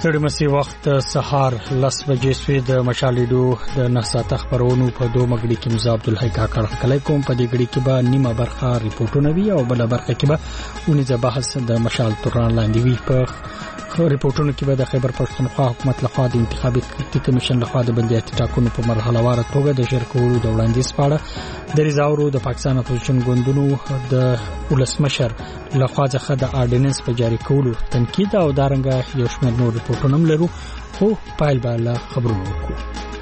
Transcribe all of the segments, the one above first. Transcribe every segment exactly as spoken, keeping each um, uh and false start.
ستړي مسي وخت سهار لس بجې سوي د مشالېدو د نهساته خبرونو په دوه مګړي کې مزه عبدالحی کاکړ کله کوم په دې غړي کې به نیمه برخه ریپورتونه وي او بل برخه کې به ونیزه بحث د مشال توران لاندې وي. په ریپورتونو کې به د خیبر پښتونخوا حکومت لخوا د انتخابي کمیشن لخوا د بلدیاتي ټاکنو په مرحله واره توګه د شرکولو د وړاندیز په اړه د ریزاورو د پاکستان اپوزیشن ګوندونو د ولسمشر لخوا څخه د اورډیننس په جاری کولو تنقید او دارنګه یو شمېر نور ریپورتونه لرو، خو پایل به له خبرونو وکړو.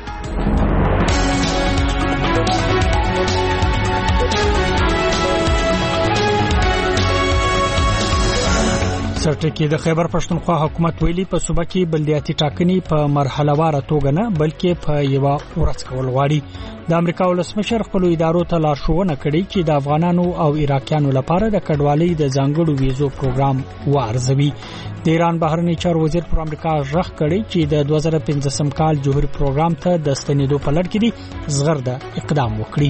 سرټکی د خیبر پښتونخوا حکومت ویلي په صوبه کې بلدیاتي ټاکنې په مرحله واره توګه نه بلکې په یو ورځ کول غواړي. د امریکا ولسمشر خپل ادارو ته لارښوونه کړې چې د افغانانو او عراقیانو لپاره د کډوالۍ د ځانګړو ویزو پروګرام وارزوي. د ایران بهرنی چارو وزیر پر امریکا ژغ کړی چې د دوه زره پنځم کال جوهري پروګرام ته د ستنېدو په لړ کې دي زغرده اقدام وکړي.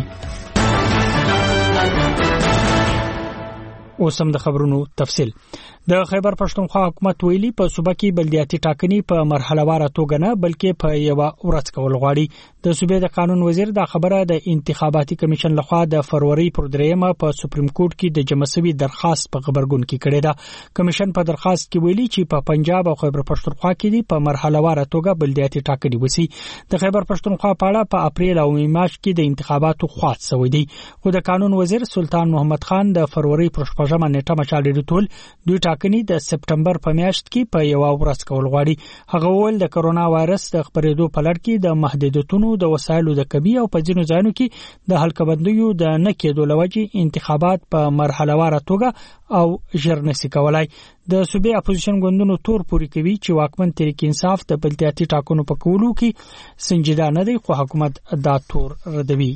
اوس هم د خبرونو تفصیل. د خیبر پښتونخوا حکومت ویلي په صوبه کې بلدیاتي ټاکنې په مرحله واره توګه نه بلکې په یو ورځ کول غواړي. د صوبې د قانون وزیر دا خبره د انتخاباتي کمیشن لخوا د فروری پر دریمه په سپریم کورټ کې د جمع شوی درخواست په خبرګون کې کړی ده. کمیشن په درخواست کې ویلي چې په پنجاب او خیبر پښتونخوا کې دي په مرحله واره توګه بلدیاتي ټاکنې وسی. د خیبر پښتونخوا په اړه په اپریل او می مارچ کې د انتخاباتو خواص شوی دی، خو د قانون وزیر سلطان محمد خان د فروری پر شپږمه نیټه مشالېدو ټول دوی ټاکنې د سپټمبر په میاشت کې په یو ورځ کول غواړي. هغه ول د کرونا وایرس د خبرېدو په لړ کې د محدودیتونو د وسایلو د کمی او په ځینو ځایونو کې د حلقبندیو د نه کېدو لوجې انتخابات په مرحله واره توګه او ژر نشي کولای. د صوبې اپوزیشن ګوندونو تور پوری کوي چې واکمن تحریک انصاف د بلدیاتي ټاکنو په کولو کې سنجیده نه دی، خو حکومت دا تور ردوي.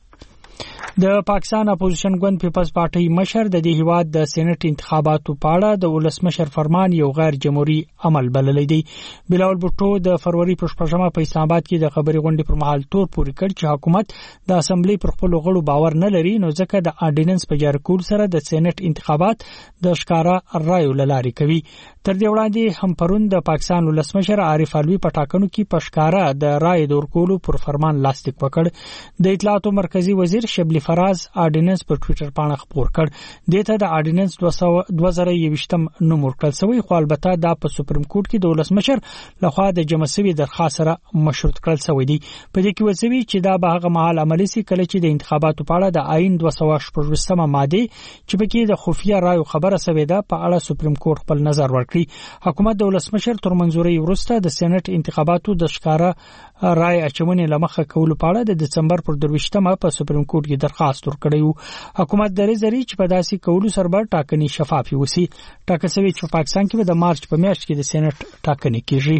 د پاکستان اپوزیشن ګوند پیپلز پارټي مشر د دې هیواد د سېنات انتخاباتو په اړه د ولسمشر فرمان یو غیر جمهوریت عمل بللی دی. بلاول بوټو د فروری په شپږمه په اسلام آباد کې د خبري غونډې پر مهال تور پوری کړ چې حکومت د اسمبلی پر خپل غړو باور نه لري، نو ځکه د اورډیننس په جاری کول سره د سېنات انتخابات د ښکارا رایو لاري کوي. تر دې وړاندې هم پرون د پاکستان ولسمشر عارف علوي په ټاکنو کې په ښکارا د رای د ورکولو پر فرمان لاسلیک وکړ. د اطلاعاتو مرکزی وزیر شبلی فراز اورډیننس په ټوئیټر باندې خبر کړ. دته د اورډیننس دوه زره یوویشتم نومور کړل شوی، خو البته دا په سپریم کورټ کې د ولسمشر لخوا د جمع شوی درخواست سره مشروط کړل شوی دی. په دې کې وسوي چې دا به هغه مهال عملی سي کله چې د انتخاباتو په اړه د آئین دوه سوه شپږویشتمه ماده چې په کې د خفیه رایو خبره شوې ده په اړه سپریم کورټ خپل نظر ورکړي. حکومت د ولسمشر تر منځوري وروسته د سېنات انتخاباتو د ښکارا رای اچونې لمخه کولو په اړه د دسمبر پر درویشتمه په سپریم کورټ کې درخواست ورکړی و. حکومت درې زری چې په داسې کولو سره به ټاکنې شفافي وسی. ټاکسوي چې په پاکستان کې د مارچ په میاشت کې د سېنات ټاکنې کیږي.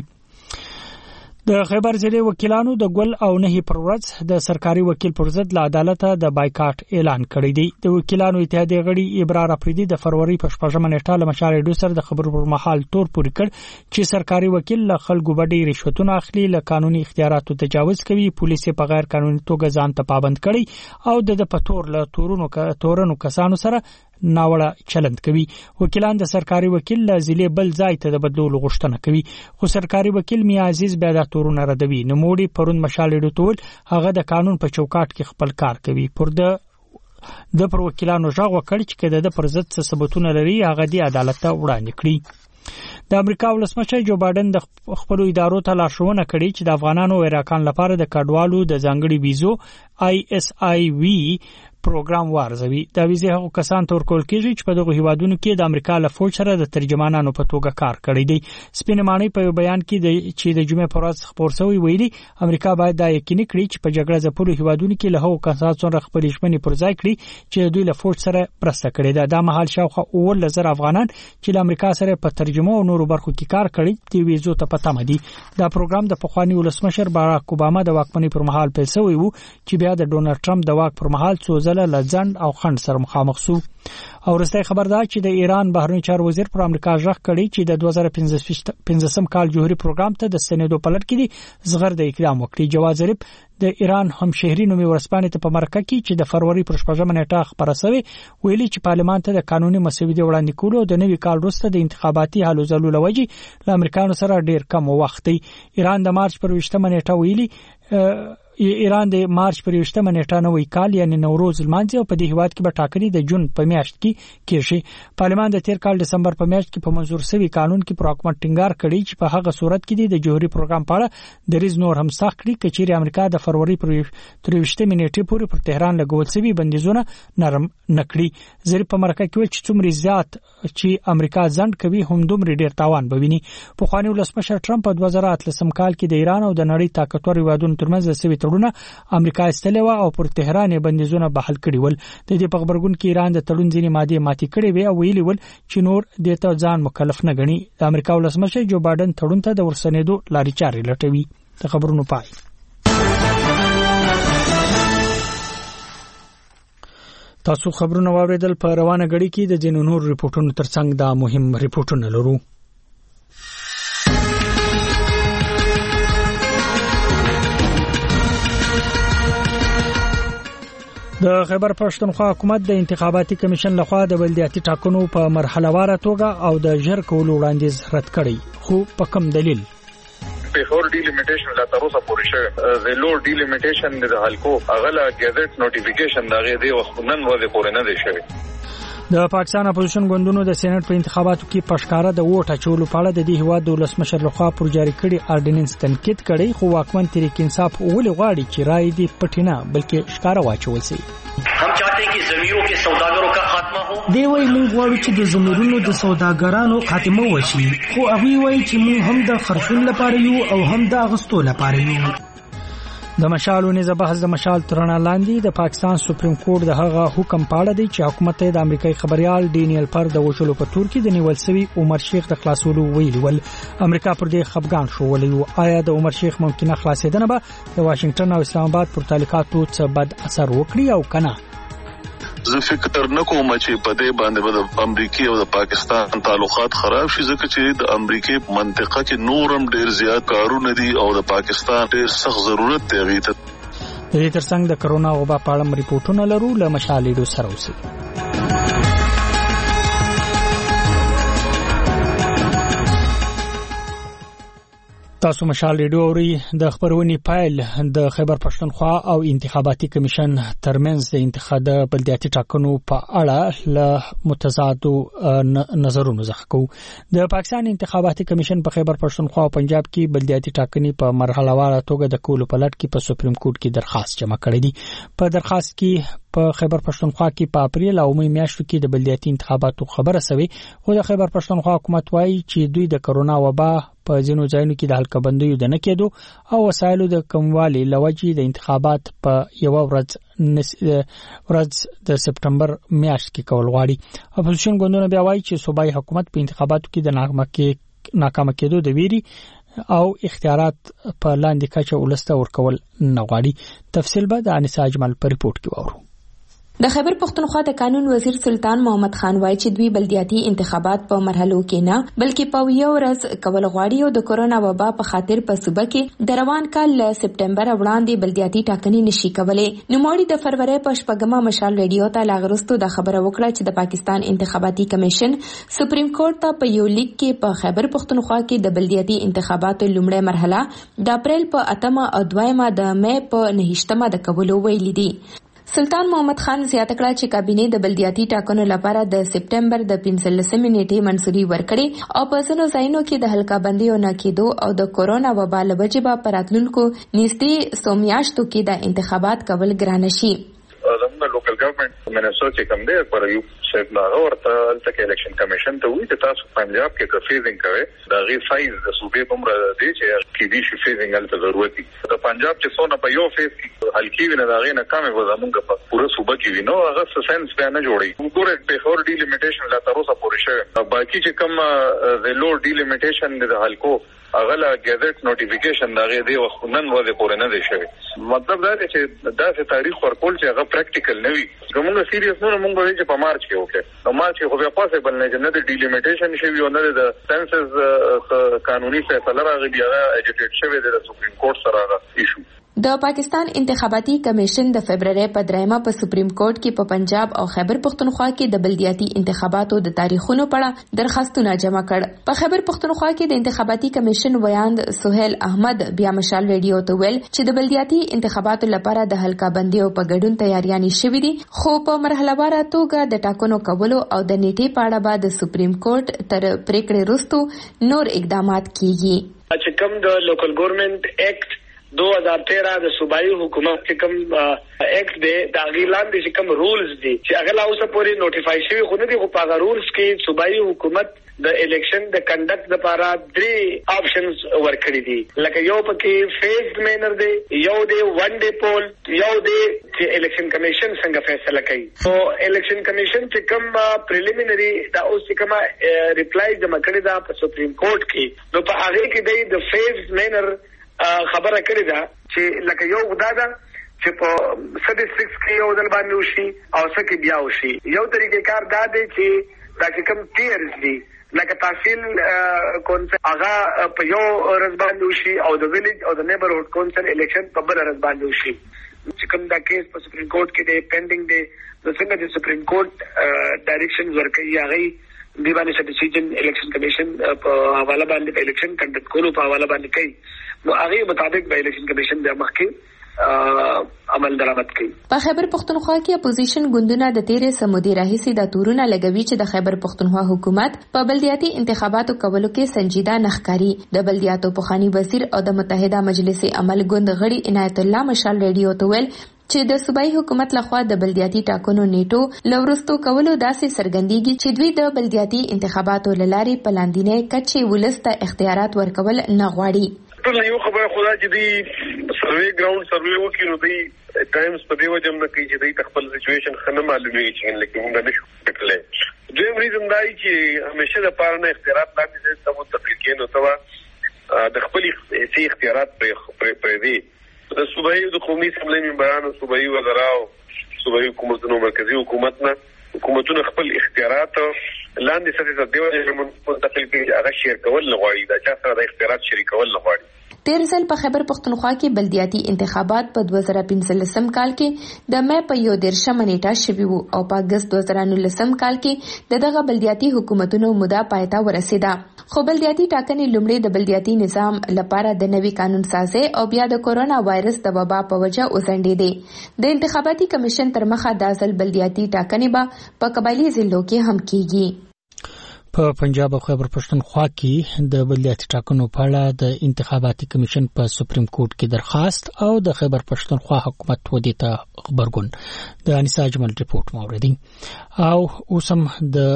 د خیبر ضلع وکیلانو د ګل او نه پر ورځ د سرکاري وکیل پر ضد له عدالت د بایکاټ اعلان کړی دی. د وکیلانو اتحادیه غړي ابرار افریدي د فروری په شپږمه نیټه له مشالېدو سره د خبرو پر مهال تور پوری کړ چې سرکاري وکیل له خلکو باندې رشوتونه اخلي، له قانوني اختیاراتو تجاوز کوي، پولیس په غیر قانوني توګه ځان ته پابند کړي او د پټور له تورونو تورونو کسانو سره ناوړه چلند کوي. وکیلان د سرکاري وکیل له ضلع بل ځای ته د بدلولو غوښتنه کوي، خو سرکاري وکیل میا عزیز بیا د تورونه ردوي. نموړي پرون مشالېدو ټول هغه د قانون په چوکاټ کې خپل کار کوي. پر د د پر وکیلانو ژغ وکړ چې کده د پر ضد څه ثبوتونه لري هغه دی عدالت ته وړاندې کړي. د امریکا ولسمشر جو بایدن د خپل ادارو ته لارښوونه کړې چې د افغانانو او عراقیان لپاره د کډوالو د ځانګړي ویزو آی اس آی وی پروګرام وارزوي. دا ویزه هغه کسان تور کول کیږي چې په دغه هیوادونو کې د امریکا له فوج سره د ترجمانانو په توګه کار کړی دی. سپینمانی په بیان کې د چې د جمعې پر ورځ خبر شوی ویلي امریکا باید دا یقیني کړي چې په جګړه ځپلو هیوادونو کې له هغو کسانو سره خپل ژمنې پر ځای کړي چې دوی له فوج سره پرسته کړي ده. دا مهال شاوخوا اووه زره افغانان چې له امریکا سره په ترجمه او نورو برخو کې کار کړي دی ویزو ته پته مدي. دا پروګرام د پخوانی ولسمشر باراک اوباما د واکمنۍ پر مهال پیل شوی و چې بیا د ډونالد ټرمپ د واک پر مهال څو ځله له ځند او خنډ سره مخامخ شو. او وروستۍ خبر ده چې د ایران بهرنی چارو وزیر پر امریکا ژغ کړی چې د دوه زره پنځه کال جوهري پروګرام ته د ستنېدو په لټ کې دي زغر د اقدام وکړي. جواد ظریف د ایران همشهري نومي ورسپانې ته په مرکه کې چې د فروری پر شپږمه نیټه خبره شوې ویلي چې پارلمان ته د قانوني مسودې وړاندې کولو او د نوي کال وروسته د انتخاباتي هلو ځلو لوجي له امریکایانو سره ډیر کم وخت دی. ایران د مارچ پر ویشتمه نیټه ویلي ایران د مارچ پر ویشتمه نیټه نوې کال یعنی نوروز لمانځي او په دې هیواد کې به ټاکنې د جون په میاشت کې کېږي. پارلمان د تیر کال دسمبر په میاشت کې په منزور شوی قانون کې پر حکومت ټینګار کړی چې په هغه صورت کې د جوهري پروګرام په اړه د ریز نور هم سخت کړي کچېری امریکا د فروری پر ویشتمه نیټه پورې پر تهران لګول شوی بندیزونه نرم نکړي. زری په مرکه کې چې څومره زیات چې امریکا ځند کوي هم دومره ډیر تاوان بویني. په خواني ولسمشر ټرمپ په دوه زره اتلسم کال کې د ایران او د نړۍ طاقتور هیوادونو ترمنځ د سوي تړون امریکا استلوا او پر تهران بندیزونه بحال کړي ول. د دې په خبرګون کې ایران د تړون ځینې ماده ماتي کړي وي او ویلي ول چې نور د ته ځان مکلف نه غني. د امریکا ولسمشر جو بایدن تړون ته د ورسنېدو لارې چارې لټوي. د خبرونو پای. تاسو خبرونه واوریدل. په روانه غړي کې د جنونو نور ریپورتونو ترڅنګ دا مهم ریپورتونه لرو. د خیبر پښتونخوا حکومت د انتخاباتي کمیشن لخوا د بلدیاتي ټاکنو په مرحله واره توګه او د ژر کولو وړاندیز رد کړی خو په کوم دلیل؟ بفور ډیلیمیټیشن لا تر اوسه پورې شوی د لو ډیلیمیټیشن د حلقو اغلا گیزټ نوټیفیکیشن دغه دی وخت نن ورځې پورې نه دی شوی. د پاکستان اپوزیشن ګوندونو د سېنات په انتخاباتو کې پښکارا د ووټ اچولو په اړه د دې هواد د ولسمشر لخوا پر جاری کړي اردیننس تنقید کړي خو واکمن تحریک انصاف ولې غواړي چې رائے دی پټینا بلکې ښکارا واچول شي. हम चाहते हैं कि ज़मीरों के सौदागरों का खात्मा हो. دی وای موږ غواړو چې د زمرونو د سوداګرانو خاتمه وشي خو هغه وایي چې موږ هم د خرڅول لپاره یو او هم د اغستو لپاره یو. د مشال ونیزه بحث د مشال ترنا لاندې د پاکستان سپریم کورټ د هغه حکم پاړه دی چې حکومت د امریکایي خبريال ډینیل پر د وشلو په تور کې د نیول سوي عمر شیخ د خلاصولو ویلي ول. امریکا پر دې خفقان شو ولې آیا د عمر شیخ ممکنه خلاصیدنه به د واشنگټن او اسلام آباد پر تعلقاتو څه بد اثر وکړي او کنه؟ زه فکر نه کوم چې په دې باندې د امریکای او د پاکستان تعلقات خراب شي ځکه چې د امریکای منطقه کې نورم ډیر زیات کارونه دي او د پاکستان ډیر سخت ضرورت دی غوښته. د دې ترڅنګ د کرونا وبا په اړه ریپورتونه لرو له مشالېدو سره اوسي. تاسو مشال ریډیو اوري. د خبرونې پایل د خیبر پښتونخوا او انتخاباتي کمیشن ترمنځ د انتخاب د بلدیاتي ټاکنو په اړه له متضادو نظرونو څخه کو. د پاکستان انتخاباتي کمیشن په خیبر پښتونخوا او پنجاب کې بلدیاتي ټاکنې په مرحله واره توګه د کولو په لټ کې په سپریم کورټ کې درخواست جمع کړی دی. په درخواست کې په خیبر پښتونخوا کې په اپریل او مې میاشتو کې د بلدیاتي انتخاباتو خبره شوې خو د خیبر پښتونخوا حکومت وایي چې دوی د کرونا وبا په ځینو ځایونو کې د حلقبندیو د نکېدو او وسایلو د کموالي لوجې د انتخابات په یو ورځ ورځ د سپټمبر میاشت کې کول غواړي. اپوزیشن ګوندونه بیا وایي چې صوبایي حکومت په انتخاباتو کې د ناکامه کېدو د ویري او اختیارات په لاندې کچه ولسته ورکول نه غواړي. تفصیل به د انیسا اجمل په ریپورت کې وورو. د خیبر پښتونخوا د قانون وزیر سلطان محمد خان وایي چې دوی بلدیاتي انتخابات په مرحلو کې نه بلکې په یو ورځ کول غواړي او د کورونا وبا په خاطر په صوبه کې د روان کال له سپټمبر وړاندې بلدیاتي ټاکنې نشي کولای. نوموړي د فروری په شپږمه مشال ریډیو ته لاغرستو د خبره وکړه چې د پاکستان انتخاباتي کمیشن سپریم کورټ ته په یو لیک کې په خیبر پښتونخوا کې د بلدیاتي انتخاباتو لومړی مرحله د اپریل په اتمه او دویمه د مې په نهشتمه د کولو ویلي دي. سلطان محمد خان زیاته کړه چې کابینه د بلدیاتي ټاکنو لپاره د سپټمبر د پنځلسمې نیټې منځوري ورکړي او په ځینو ځایونو کې د حلقه بندیو نه کېدو او د کورونا وبا له وجې به په راتلونکو نږدې څو میاشتو کې د انتخابات کول ګرانه شي. زموږ لوکل ګورنمنت منسټر چې کوم دی پر یو صاحب لا ورته الته الیکشن کمیشن ته وی چې تاسو پنجاب کې د فیزینګ کوي دا غي سایز د صوبې په مر دی چې کې دي شي فیزینګ الته ضرورت دي د پنجاب چې څونه په یو فیز کې حلقي ویني دا غي نه کمه وزمونږ په پوره صوبه کې وینو هغه سنس بیان نه جوړي وګوره په هور ډی لیمیټیشن لا تر اوسه پورې شوی باقي چې کوم د لو ډی لیمیټیشن د حلقو اغلا گیزټ نوټیفیکیشن دا غي دی وخنن وځي پورې نه دی شوی مطلب دا دی چې دا څه تاریخ ورکول چې هغه پریکټیکل نه وي کومه سیریس نه مونږ وایي چې په مارچ کې وکړي نو مارچ کې خو بیا پاسبل نه چې نه د ډیلیمیټیشن شوی او نه د سنسز قانوني فیصله راغلی هغه اجټیټ شوی د سپریم کورټ سره هغه ایشو د پاکستان انتخاباتي کمیشن د فبرवरी په درېمه په سپریم کورټ کې په پنجاب او خیبر پختونخوا کې د بلدیاتي انتخاباتو د تاریخونو په اړه درخواستونه جمع کړ په خیبر پختونخوا کې د انتخاباتي کمیشن ویاند سہیل احمد بیا مشال ویډیو ته ویل چې د بلدیاتي انتخاباتو لپاره د حلقه بندي او په ګډون تیاریانې شوې دي خو په مرحله واره توګه د ټاکنو کولو او د نیټې په اړه به د سپریم کورټ تر پریکړې وروسته نور اقدامات کیږي چې کوم د لوکل ګورنمنت ایکټ دو ہزار تیرہ د صوبائی حکومت چې کوم ایکټ دی دا غیلان دي چې کوم رولز دي چې هغه لا اوسه پورې نوټیفای شوی خو نه دي خو په هغه رولز کې صوبائی حکومت د الیکشن د کنډکټ لپاره درې آپشنز ورکړي دي لکه یو پکې فیزډ مینر دی یو دی ون ډے پول یو دی چې الیکشن کمیشن څنګه فیصله کوي او الیکشن کمیشن چې کوم پریلیمینری دا اوس کوم ریپلای جمع کړی دا په سپریم کورټ کې نو په هغه کې دی د فیزډ مینر خبره کړې ده چې لکه یو غدا ده چې په سټ سکس کې یو ځل باندې وشي او سکه بیا وشي یو طریقې کار دا دی چې دا چې کوم ټیرز دي لکه تحصیل کونسل هغه په یو ورځ باندې وشي او د ویلیج او د نیبرهوډ کونسل الیکشن په بل ورځ باندې وشي چې کوم دا کیس په سپریم کورټ کې دی پینډینګ دی نو څنګه د سپریم کورټ ډایریکشن ورکړي هغه دی باندې ډیسیژن الیکشن کمیشن په حواله باندې الیکشن کنډکټ کولو په حواله باندې کوي نو هغه مطابق به الیکشن کمیشن د مخکې عمل درآمد کوي په خیبر پختونخوا کې اپوزیشن ګوندونه د تیرې سمودي راهیسې د تورونه لګوي چې د خیبر پختونخوا حکومت په بلدیاتي انتخاباتو کولو کې سنجیده نخکاری د بلدیاتو پخوانی وزیر او د متحده مجلس عمل ګوند غړي عنایت الله مشال ریډیو ته ویل چې د صوبایي حکومت لخوا د بلدیاتي ټاکنو نیټو لورستو کولو داسې سرګندېږي چې دوی د بلدیاتي انتخاباتو لارې په لاندینۍ کچې ولسته اختیارات ورکول نه غواړي ټول یو خبره خدا چې دی سروي ګراوند سروي وکړي نو دی ټایمز په دی وجه نه کوي چې دی خپل سچويشن خنه معلومي چې لکه موږ نشو کټلې دویم ریزن دی چې همیشه د پاره نه اختیارات لاندې د متفقین او توا د خپل سي اختیارات پر پر دی د صوبایي د قومي اسمبلی ممبرانو صوبایي وزراو صوبایي حکومتونو مرکزی حکومت نه حکومتونو خپل اختیارات لاندې ساتي د دیوال منتقل کړي هغه شیر کول لغواړي دا چې سره د اختیارات شریکول لغواړي تیر ځل په خیبر پختونخوا کې بلدیاتي انتخابات په دوه زره پنځلسم کال کې د مې په یو دیرشمه نیټه شوي وو او په اگست دوه زره نولسم کال کې د دغه بلدیاتي حکومتونو موده پای ته ورسېده خو بلدیاتي ټاکنې لومړی د بلدیاتي نظام لپاره د نوي قانون سازي او بیا د کورونا وایرس د وبا په وجه وځنډېدې د انتخاباتي کمیشن تر مخه د ځل بلدیاتي ټاکنې به په قبایلی ضلعو کې هم کیږي په پنجاب او خیبر پښتونخوا کې د بلدیاتي ټاکنو په اړه د انتخاباتي کمیشن په سپریم کورټ کې درخواست او د خیبر پښتونخوا حکومت ودی ته خبرګون د انیسا اجمل ریپورت موردی او اوسم د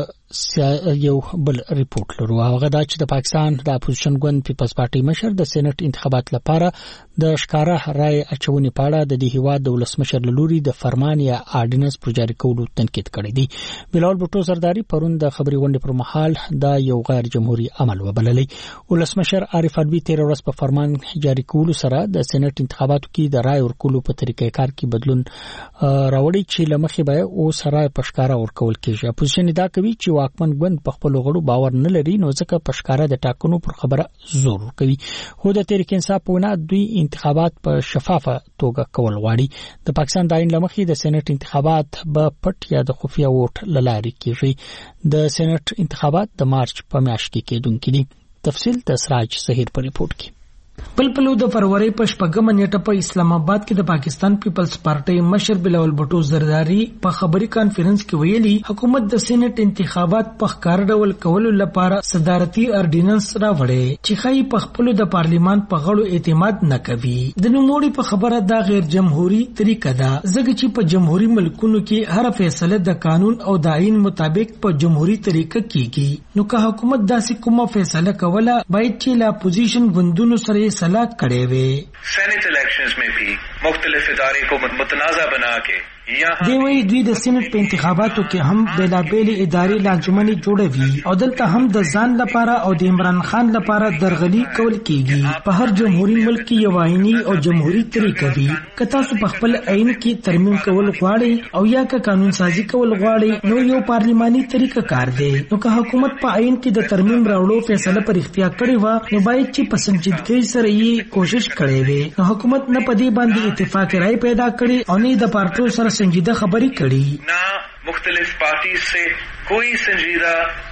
یو بل ریپورت لرو هغه دا چې د پاکستان د اپوزیشن ګوند پیپلز پارټي مشر د سېنات انتخابات لپاره د ښکارا رائے اچونې په اړه د دې هیواد د ولسمشر لوري د فرمان یا آرډیننس پر جاری کولو تنقید کړی دی بلال بوټو زرداری پرون د خبري غونډې پر مهال دا یو غیر جمهوریت عمل وبللې ولسمشر عارف علوي تیر ورځ په فرمان جاری کولو سره د سېنات انتخاباتو کې د رائے ورکولو په طریقې کار کې بدلون راوړي چې لمخې به او سره په ښکارا ورکول کېږي اپوزیشن دا کوي چې واکمن ګوند په خپل غړو باور نه لري نو ځکه په ښکارا د ټاکنو پر خبره زور کوي خو د تحریک انصاف په وینا دوی انتخابات په شفافه توګه کول غواړي د پاکستان د آئین لمخې د سېنات انتخابات به پټ یا د خفیه ووټ لارې کیږي د سېنات انتخابات د مارچ په میاشت کې کېدونکي دي تفصیل د سراج سحیر په ریپورت کې بل پلو د فروری په شپږمه نیټه په اسلام آباد کې د پاکستان پیپلز پارټي مشر بلاول بټو زرداری په خبري کانفرنس کې ویلي حکومت د سېنات انتخابات په ښکار ډول کولو لپاره صدارتي اردیننس راوړي چې خای په خپل د پارلیمان په غړو اعتماد نه کوي. د نوموړي په خبره دا غیر جمهوریت طریقه ده ځکه چې په جمهوریت ملکونو کې هر فیصله د قانون او د آئین مطابق په جمهوریت طریقه کیږي. نو که حکومت داسې کومه فیصله کوله باید چې لا اپوزیشن ګوندونو سره سلاح کړي وي. سینٹ الیکشنز میں بھی مختلف ادارے کو متنازع بنا کے دی وی دوی د سېنات په انتخاباتو کې هم بیلابېل ادارې لانجمنې جوړوي او دلته هم د ځان لپاره او د عمران خان لپاره درغلي کول کیږي. په هر جمهوریت ملک کې یو آئینی او جمهوریت طریقه وي. که تاسو په خپل آئین کې ترمیم کول غواړئ او یا که قانون سازي کول غواړئ نو یو پارلیماني طریقه کار دی. نو که حکومت په آئین کې د ترمیم راوړو فیصله پر اختیار کړې و نو باید چې په سنجیدګۍ سره یې کوشش کړې وي. نو حکومت نه په دې باندې اتفاق رائے پیدا کړي او نه د پارټیو سره سنجیده خبرې کړي. نہ مختلف پارٹی سے کوئی سنجیدہ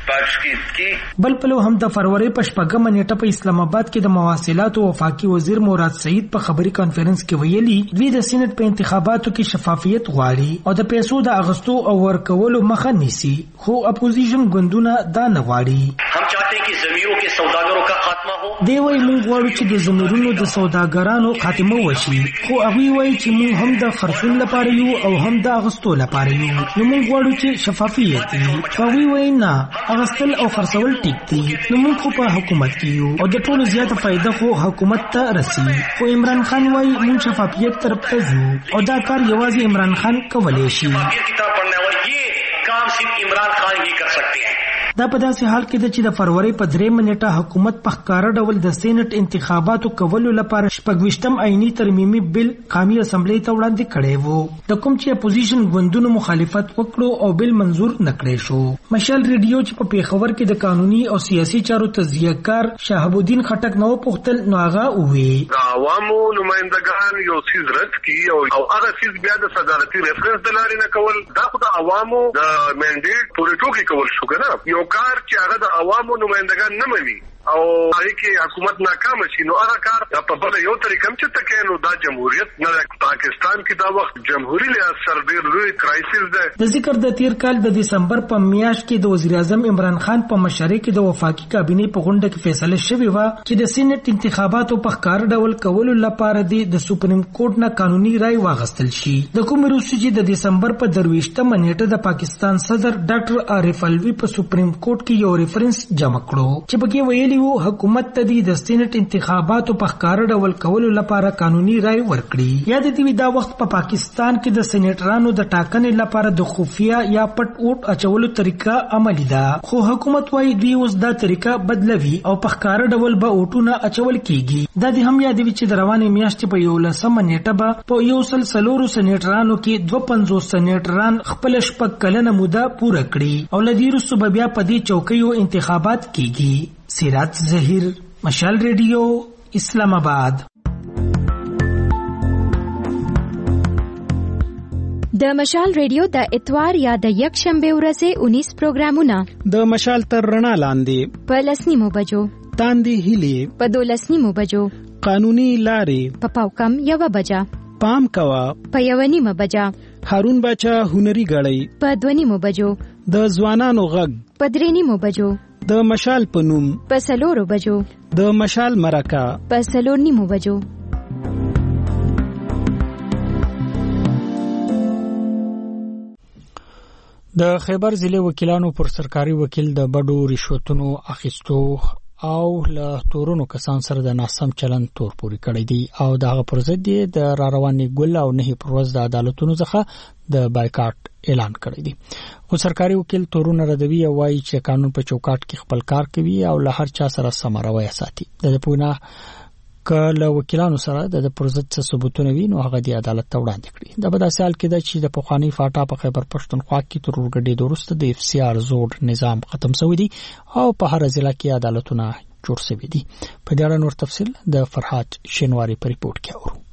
بات کی. بل پلو هم د فروری په شپږمه نیټه په اسلام آباد کې د مواصلات او وفاقي وزیر مراد سعید په خبري کانفرنس کې ویلي دوی د سېنات په انتخاباتو کې شفافیت غواړي او د پیسو د اغستو او ورکولو مخه نیسي خو اپوزیشن ګوندونه دا نه غواړي. हम चाहते हैं कि जमीरों के सौदागरों का खात्मा हो. دی وی موږ غواړو چې د زمرونو د سوداګرانو خاتمه وشي خو هغه وایي چې موږ هم د خرڅون لپاره یو او هم د اغستو لپاره یو. نو موږ غواړو چې شفافیت وي. هغه وایي نه اغستل او خرڅول ټیک دي. نو موږ خو په حکومت کې یو او د ټولو زیاته فائدہ خو حکومت ته رسي. خو عمران خان وایي موږ شفافیت طرف ته ځو او دا کار یوازې عمران خان کولی شي. किताब पढ़ने वाले ये काम सिर्फ इमरान खान ही कर सकते हैं. دا په داسې حال کې ده چې د فروری په درېمه نیټه حکومت په ښکاره ډول د سېنات انتخاباتو کولو لپاره شپږویشتم آئیني ترمیمي بل قومي اسمبلی ته وړاندې کړی و د کوم چې اپوزیشن ګوندونو مخالفت وکړو او بل منظور نکړی شو. مشال ریډیو چې په پیښور کې د قانوني او سیاسي چارو تجزیه‌کار شهاب الدین خټک نو پوښتل نو هغه وویل عوامو نمائندگان یو سیز رد کی او هغه سیز بیا د صدارتي ریفرنس د لارې نه کول دا خو د عوامو د منډیټ پورې ټوکې کول شو کنه. یو کار چې هغه د عوامو نمائندگان نه مني او هغه کې حکومت ناکام شي نو هغه کار په بل یو طریقه هم چې تکې نو دا جمهوریت نه پاکستان کې دا وخت جمهوریت له سر ډیر لوی کرایسس ده. د ذکر د تیر کال د دسمبر په میاشت کې د وزیر اعظم عمران خان په مشرۍ کې د وفاقي کابینې په غونډه کې فیصله شوې و چې د سېنات انتخاباتو په ښکار ډول کولو لپاره د سپریم کورټ نه قانوني رائے واغستل شي. د کوم روسي چې د دسمبر په درويشتمه نیټه د پاکستان صدر ډاکټر عارف الوی په سپریم کورټ کې یو ریفرنس جمع کړو چې پکې ویلي حکومت ته د سېنات انتخاباتو په ښکار ډول کولو لپاره قانوني رائے ورکړي. یا د دې دا وخت په پاکستان کې د سېنیټرانو د ټاکنې لپاره د خفیه یا پټ ووټ اچولو طریقه عملی ده خو حکومت وايي دوی اوس دا طریقه بدلوي او په ښکار ډول به ووټونه اچول کیږي. دا د هم یادوي چې د روانې میاشتې په یولسمه نیټه به په یو سل څلورو سېنیټرانو کې دوه پنځوس سېنیټران خپل شپږ کلنه موده پوره کړي او له دې وروسته بیا په دې چوکیو انتخابات کیږي. سیرات ظهیر مشال ریډیو اسلام آباد. د مشال ریډیو د اتوار یا د یک شنبه ورځې انیس پروګرامونه د مشال تر رڼا لاندې په لسنیمو بجو تاندې هلي په دولسنیمو بجو قانوني لارې په پاوکم یوه بجه پام کوا په یوه نیمه بجه هارون باچا هنري غړی په دوه نیمو بجو د ځوانانو غږ په درې نیمو بجو د مشال په نوم په څلورو بجو د مشال مرکه په څلور نیمو بجو. د خیبر ضلع وکیلانو پر سرکاري وکیل د بډو رشوتونو اخیستو او له تورونو کسان سره د ناسم چلند تور پوري کړی دی او دغه پر ضد د را روانې ګل او نه پر ورځ د عدالتونو څخه د بایکاټ اعلان کړی دی. خو سرکاري وکیل تورونه ردوي او وايي چې قانون په چوکاټ کې خپل کار کوي او له هر چا سره سمروي ساتي. د پونه کله وکیلانو سره د پروژې څخه ثبوتونه وي نو هغه د عدالت ته وړاندې کړي. د بد اصل کې د چې د پخوانی فاټا په خیبر پښتونخوا کې تر ورګډې دورسته د اف سی آر زوړ نظام ختم شوی دی او په هر ضلع کې عدالتونه جوړ شوي دي. په دې اړه نور تفصیل د فرحات شینواری په ریپورت کې اورو.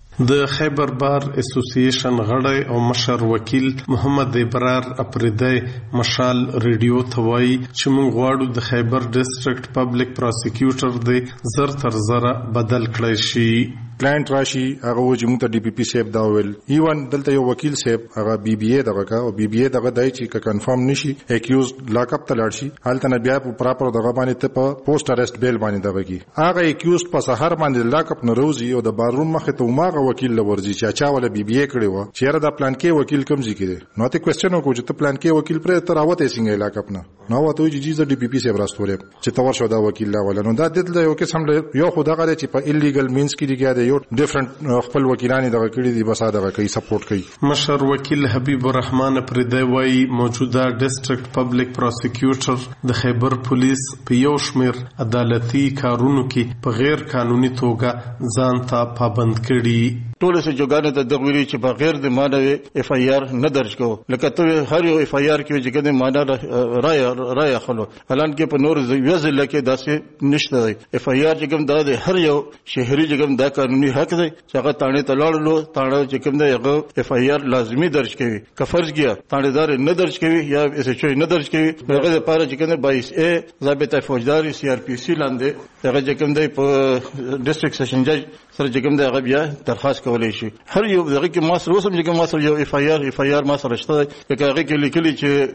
د خیبر بار اسوسییشن غړی او مشر وکیل محمد ابرار اپریدی مشال ریډیو ته وایي چې موږ غواړو د خیبر ډسټریکټ پبلک پروسیکیوټر د زر تر زره بدل کړی شي. کلاینټ راشي هغه و چې موږ ته ډي پی پی سیب دا ویل ایون دلته یو وکیل سیب هغه بی بی اے دغه کا او بی بی اے دغه دای چې کنفرم نشي اکیوز لاک اپ ته لاړ شي حالت نه بیا په پراپر دغه باندې ته په پوسټ اریسټ بیل باندې دغه کی هغه اکیوز په سحر باندې لاک اپ نه روزي او د بارون مخه ته ماغه وکیل لورځي چې اچا ولا بی بی اے کړي و چې را د پلان کې وکیل کم ځي کړي نو ته کوېسچن وکړو چې ته پلان کې وکیل پر تر راوته څنګه لاک اپ نه نو وته چې جیزه ډي پی پی سیب راستوره چې تور شو دا وکیل لا ولا نو دا دلته یو قسم یو خدای غره چې په الیګل مینز کې دیګا دی یو ډیفرنٹ خپل وکیلانی دغه کړي دي بس دغه کوي سپورټ کوي. مشر وکیل حبیب الرحمن پردی وایي موجوده ډسټریکټ پبلک پروسیکیوټر د خیبر پولیس په یو شمیر عدالتي کارونو کې په غیر قانوني توګه ځان ته پابند کړي. ټول څه جوګانه د دغوی چې په غیر د مانوي اف آی آر نه درج کو لکه ته هر یو اف آی آر کې چې کده معنا رائے رائے خلو الان کې په نور ځل کې داسې نشته دی اف آی آر چې کوم د هر یو شهري چې کوم د قانوني حق دی چې هغه تانه تلاړلو تانه چې کوم دی هغه اف آی آر لازمي درج کوي که فرض کیا تانه دار نه درج کوي یا اس ایچ او نه درج کوي هغه لپاره چې کوم بایس ا ضابطه فوجداري سی آر پی سی لاندې هغه چې کوم دی په ډسټریکټ سیشن جج سره چې کوم دی هغه بیا درخواست کولی شي. هر یو دغه کې ما سره اوسم چې ما سره یو اف آی آر اف آی آر ما سره شته لکه هغه کې لیکلي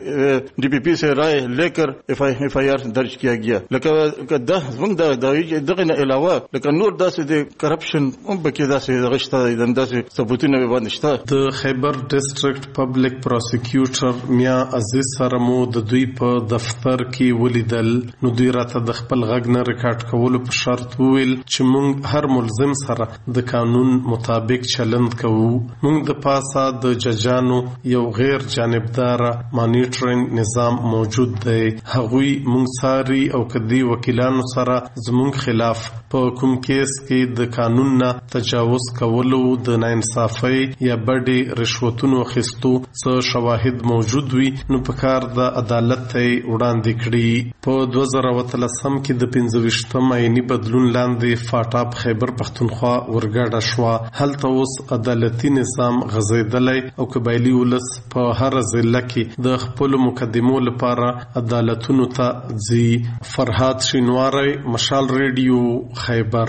چې ډي پی پی سے رائے لیکر اف آی آر درج کیا گیا لکه دا زموږ د دغه نه علاوه لکه نور داسې د کرپشن هم بکې داسې غشته داسې ثبوتونه باندې شته. د خیبر ډسټریکټ پبلک پروسیکیوټر میا عزیز سره مو د دوی په دفتر کې ولیدل نو دوی راته د خپل غږ نه ریکارډ کولو په شرط وویل چې موږ هر ملزم سره د قانون مطابق چلند کوو. موږ د پاسه د ججانو یو غیر جانبدار مانیټرینګ نظام موجود دی. هغوی موږ ساري او کدي وکیلانو سره زموږ خلاف په کوم کیس کې د قانون نه تجاوز کولو د ناانصافۍ یا بډې رشوتونو اخیستو څه شواهد موجود وي نو په کار د عدالت ته وړاندې کړي. په دوه زره اتلسم کې د پنځه ویشتم آئیني بدلون لاندې فاټا خیبر پښتونخوا ورګډه شوه. هلته اوس عدالتي نظام غځېدلی او قبایلي ولس په هر ضلع کې د خپلو مقدمو لپاره عدالتونو ته ځي. فرهاد شینواری مشال ریډیو خیبر.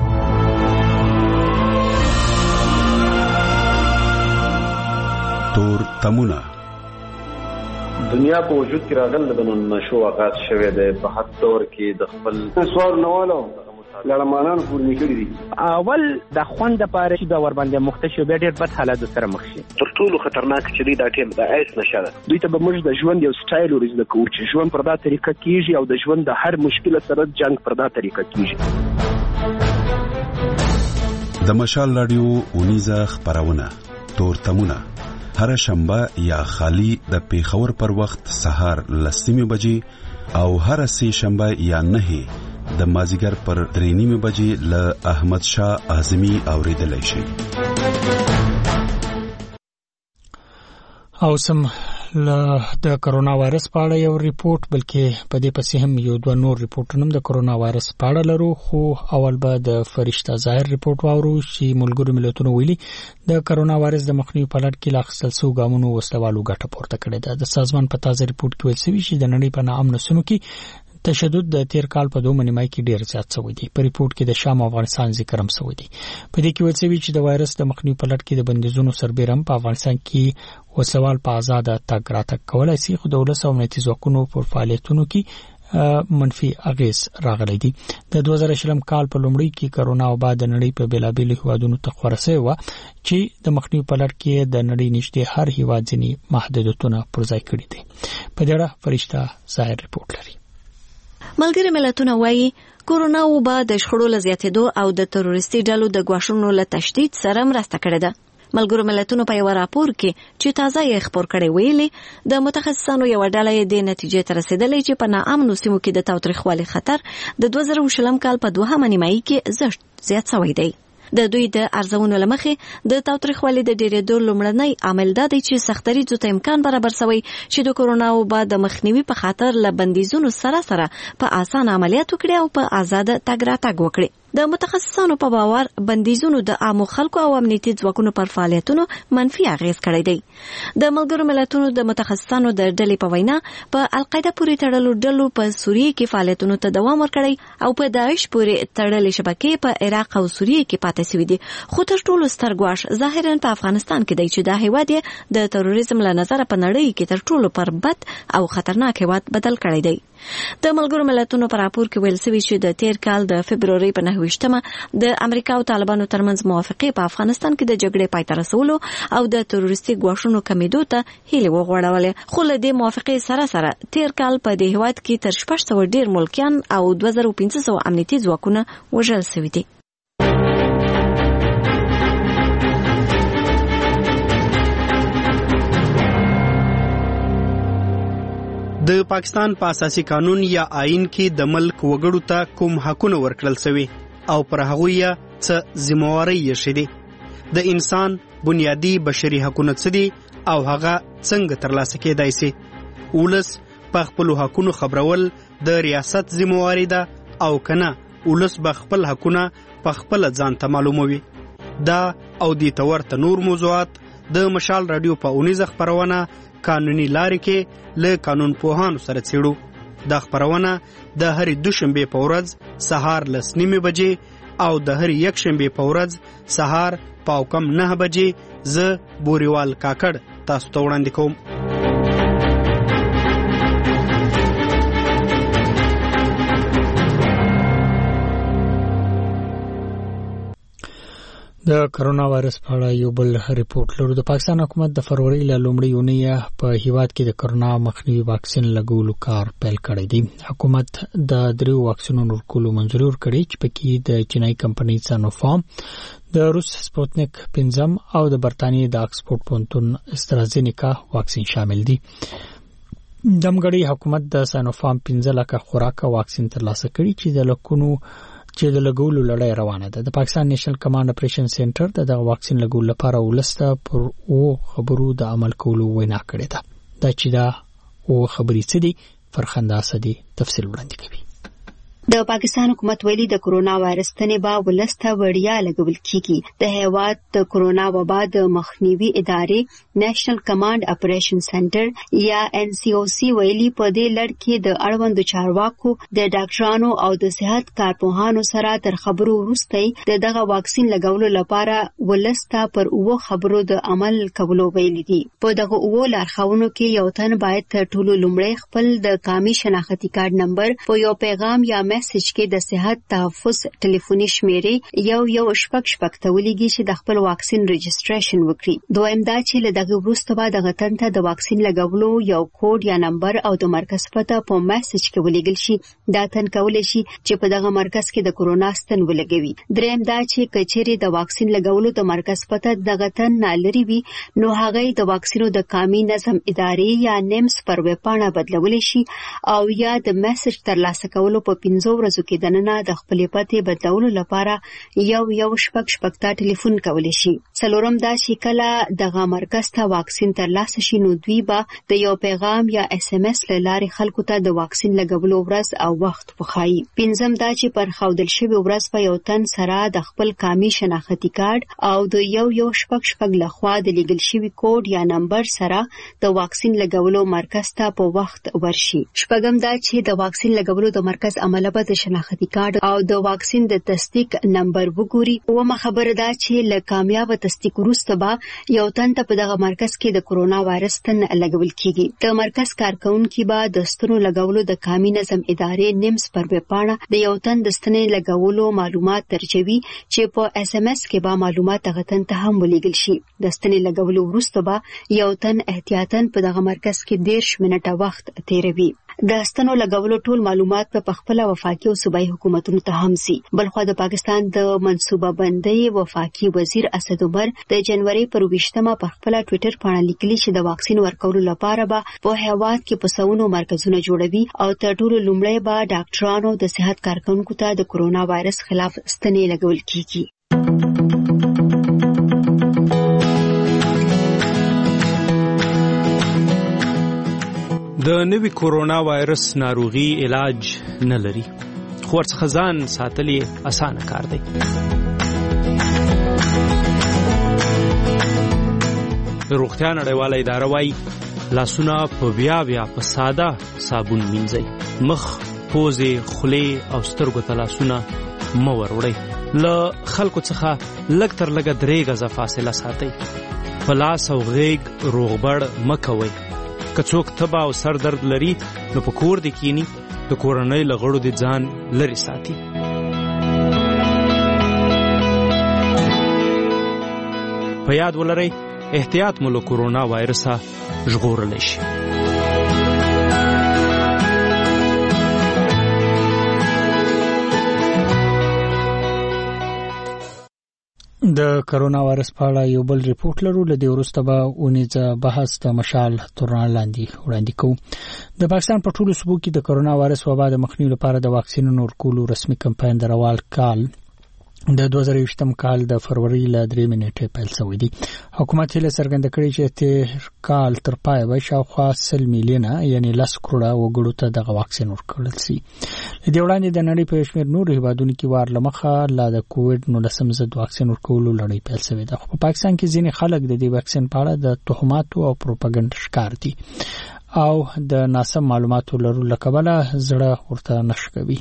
تور تمونه دنیا په وجود کې راغل د نشو آغاز شوه د په حد دور کې د خپل سوال نوالو لړمانان پورنی کړی دي اول د خوند لپاره چې د ور باندې مختشو به ډېر بد حالات سره مخ شي. تر ټولو خطرناک چې دی دا ټیم د ایس نشه دوی ته به موږ د ژوند یو سټایل ورزده کوو چې ژوند پر دا طریقه کیږي او د ژوند د هر مشکل سره جنگ پر دا طریقه کیږي. د مشال رادیو اونیزه خبرونه تور تمونه هر شنبه یا خالی د پیښور پر وخت سهار لسمه بجې او هر سه شنبه یا نه د مازیګر پر درې نیمه بجې له احمد شاه اعظمي اوریدلای شي. او سم له د کرونا وایرس په اړه یو ریپورت بلکې په دې پسې هم یو دوه نور ریپورتونه د کرونا وایرس په اړه لرو خو اول به د فرشته ظاهر ریپورت واورو چې ملګرو ملتونو ویلي د کرونا وایرس د مخنیوي په لړ کې لا اخیستل شوو ګامونو وسلوالو ګټه پورته کړې ده. د سازمان په تازه ریپورت کې ویل شوی چې د نړۍ په ناامنو سیمو کې تشدد د تیر کال په دوه نیمای کې ډیر زیات شوی دی. په ریپورت کې د شام او افغانستان ذکر هم شوی دی. په دې کې ویل شوی چې د وایرس د مخنیوي په لړ کې د بندیزونو سربېرم په افغانستان کې وسوال په آزاد تګ راتګ کولای شي خو د ولس او امنیتي ځواکونو په فعالیتونو کې منفي اغیز راغلی دی. د دوه زره شلم کال په لومړي کې کرونا او بعد د نړۍ په بیلابېلو هیوادونو ته خپره شوې وه چې د مخنیوي په لړ کې د نړۍ نږدې هر هیواد ځینې محدودیتونه پر ځای کړي دي. په دې اړه فرشته ظاهر ریپورت لري. ملګری ملتونه وایي کورونا وبا د شخړو له زیاتېدو او د تروریستي ډلو د ګواښونو له تشدید سره مرسته کړې ده. ملګرو ملتونو په یو راپور کې چې تازه یې خبر کړی ویلي د متخصصانو یو ډله د نتیجې ته رسیدلې چې په ناامنو سیمو کې د تاوتریخوالي خطر د دوه زره شلم کال په دوهمه نیمایي کې زیات زیات شوی دی. د دوی د ارزونو لمخې د تاوتریخوالي د ډېرېدو لومړنی عامل دا دی چې سختدریځو ته امکان برابر شوی چې د کورونا وبا د مخنیوي په خاطر له بندیزونو سره سره په اسانه عملیات وکړي او په آزاد تګ راتګ وکړي. د متخصصانو په باور بندیزونو د عامو خلکو او امنیتي ځواکونو پر فعالیتونو منفي اغیز کړی دی. د ملګرو ملتونو د متخصصانو د ډلې په وینا په القاعده پورې تړلو ډلو په سوریه کې فعالیتونو ته دوام ورکړی او په داعش پورې تړلې شبکې په عراق او سوریه کې پاتې شوې دي. خو تر ټولو ستر ګواښ ظاهرا په افغانستان کې دی چې دا هیواد یې د تروریزم له نظره په نړۍ کې تر ټولو پر بد او خطرناک هیواد بدل کړی دی. د ملګرو ملتونو په راپور کې ویل شوی چې د تیر کال د فبرورۍ په نهه ویشتمه د امریکا او طالبانو ترمنځ موافقې په افغانستان کې د جګړې پای ته رسولو او د تروریستي ګواښونو کمیدو ته هیلې وغوړولې. خو له دې موافقې سره سره تیر کال په دې هیواد کې تر شپږ سوه ډیر ملکیان او دوه زره پنځه سوه امنیتي ځواکونه وژل شوي دي. د پاکستان په اساسي قانون یا آئین کې د ملک وګړو ته کوم حقونه ورکړل شوي او پر هغوی یې څه ذمہوارۍ یې دي. د انسان بنیادی بشري حقونه څه دي او هغه څنګه ترلاسه کېدای شي. ولس په خپلو حقونو خبرول د ریاست ذمہواري ده او کنه ولس به خپل حقونه په خپل ځان ته معلوموي. دا او د تورته نور موضوعات د مشال رادیو په اونیزه خبرونه قانوني لارې کې له قانون پوهانو سره څېړو. دا خبرونه د هرې دوشنبې په ورځ سهار لس نیمې بجې او د هرې یکشنبې په ورځ سهار پاو کم نه بجې زه بوریوال کاکړ تاسو ته وړاندې کوم. د کرونا وایرس په اړه یو بل ریپورت لرو. د پاکستان حکومت د فروری له لومړۍ اونۍ په هیواد کې د کرونا مخنیوي واکسین لګولو کار پیل کړی دی. حکومت د دریو واکسینونو ورکولو منځوري ورکړې چې پکې د چینایي کمپنۍ سانوفارم، د روس سپوتنیک پنځم او د برتانیې د آکسفورد پونتون استرازینیکا واکسین شامل دي. دمګړی حکومت د سانوفارم پنځه لکه خوراک واکسین ترلاسه کړي چې د لکونو چې د لګولو لړۍ روانه ده. د پاکستان نېشنل کمانډ اپریشن سنټر د دغه واکسین لګولو لپاره ولسته پر او خبرو د عمل کولو وینا کړې ده. دا چې دا او خبرې څه دي فرخنده اسدي تفصیل وړاندې کوي. د پاکستان حکومت ویلي د کرونا وایرس تنې به ولسته وړیا لګول کیږي. د هیواد د کرونا وبا د مخنیوي ادارې نېشنل کمانډ اپریشن سنټر یا ان سی او سی ویلي په دې لړ کې د اړوند چارواکو، د ډاکټرانو او د صحت کارپوهانو سره تر خبرو وروسته د دغه واکسین لګولو لپاره ولسته پر اوو خبرو د عمل کولو ویلي دي. په دغه اوو لارښوونو کې یو تن باید تر ټولو لومړی خپل د قامي شناختي کارت نمبر په یو پیغام یا میسج کې د صحت تحفظ ټلیفوني شمیرې یو یو شپږ شپږ ته ولیږي چې د خپل واکسین رجسټریشن وکړي. دویم دا چې له دغه وروسته به دغه تن ته د واکسین لګولو یو کوډ یا نمبر او د مرکز پته په میسج کې ولیږل شي. دا تن کولی شي چې په دغه مرکز کې د کرونا ستن ولګوي. دریم دا چې کچېرې د واکسین لګولو د مرکز پته دغه تن نه لري وي نو هغه د واکسینو د قامي نظم ادارې یا نیمز پر ویبپاڼه بدلولی شي او یا د میسج ترلاسه کولو په پنځو ورځو کې دننه د خپلې پتې بدلولو لپاره یو یو شپږ شپږ ته ټلیفون کولی شي. څلورم دا چې کله دغه مرکز ته واکسین ترلاسه شي نو دوی به د یو پیغام یا اس ام اس له لارې خلکو ته د واکسین لګولو ورځ او وخت وښایي. پنځم دا چې پر ښودل شوې ورځ په یو تن سره د خپل قامي شناختي کارت او د یو یو شپږ شپږ لخوا د لیږل شوي کوډ یا نمبر سره د واکسین لګولو مرکز ته په وخت ورشي. شپږم دا چې د واکسین لګولو د مرکز عمله به د شناختي کارت او د واکسین د تصدیق نمبر وګوري. اومه خبره ده چې له کامیاب تصدیق وروسته به یو تن ته په دغه مرکز کې د کرونا وایرس تن لګول کیږي. د مرکز کارکونکي به د ستنو لګولو د قامي نظم ادارې نیمز پر ویبپاڼه د یو تن د ستنې لګولو معلومات ترجوي چې په اس ام اس کې به معلومات هغه تن ته هم ولیږل شي. د ستنې لګولو وروسته به یو تن احتیاطاً په دغه مرکز کې دېرش منټه وخت تیروي. د ستنو لګولو ټول معلومات په خپل وفاقي او صوبایي حکومتونو ته هم سي. بلخو د پاکستان د منصوبه بندۍ وفاقي وزیر اسد عمر د جنوري پر ویشتمه په خپل ټوئیټر باندې لیکلي چې د واکسین ورکولو لپاره به په هیواد کې په سونو مرکزونه جوړوي او تر ټولو لومړی به ډاکټرانو د صحت کارکونکو ته د کرونا وایرس خلاف ستنې لګول کیږي. د نوي کورونا وایرس ناروغي علاج نه لري، خو ورڅخه ځان ساتل یې اسانه کار دی. د روغتیا نړیواله اداره وایي لاسونه په بیا بیا په ساده صابون مینځئ. مخ، پوزې، خولې او سترګو ته لاسونه مه وروړئ. له خلکو څخه لږ تر لږه درې غزه فاصله ساتئ. په لاس او غیږ روغبړ مه کوئ. که څوک تبه او سر درد لري نو په کور دې کینی، د کورنۍ له غړو دې ځان لرې ساتي. په یاد ولرئ احتیاط مو له کورونا وایرسه ژغورلی شي. د کرونا وایرس په اړه یو بل ریپورت لرو. له دې وروسته به اونیزه بحث د مشال تورنال لاندې وړاندې کوو. د پاکستان په ټولو صوبو کې د کرونا وایرس وبا د مخنیوي لپاره د واکسینونو ورکولو رسمي کمپاین د روال کال د دوه زره یوویشتم کال د فروری له درېمې نیټې پیل شوی دی. حکومت هیله څرګنده کړې چې تیر کال تر پایه به شاوخوا سل میلیونه یعنی لس کروړه وګړو ته دغه واکسین ورکړل شي. د وړاندې د نړۍ په شمېر نور هیوادونو کې وار لمخه لا د کووډ نولس ضد واکسین ورکولو لړۍ پیل شوې ده. خو په پاکستان کې ځینې خلک د دې واکسین په اړه د تهماتو او پروپاګاندا ښکار دي او د ناسم معلوماتو لرلو له کبله زړه ورته نشکوي.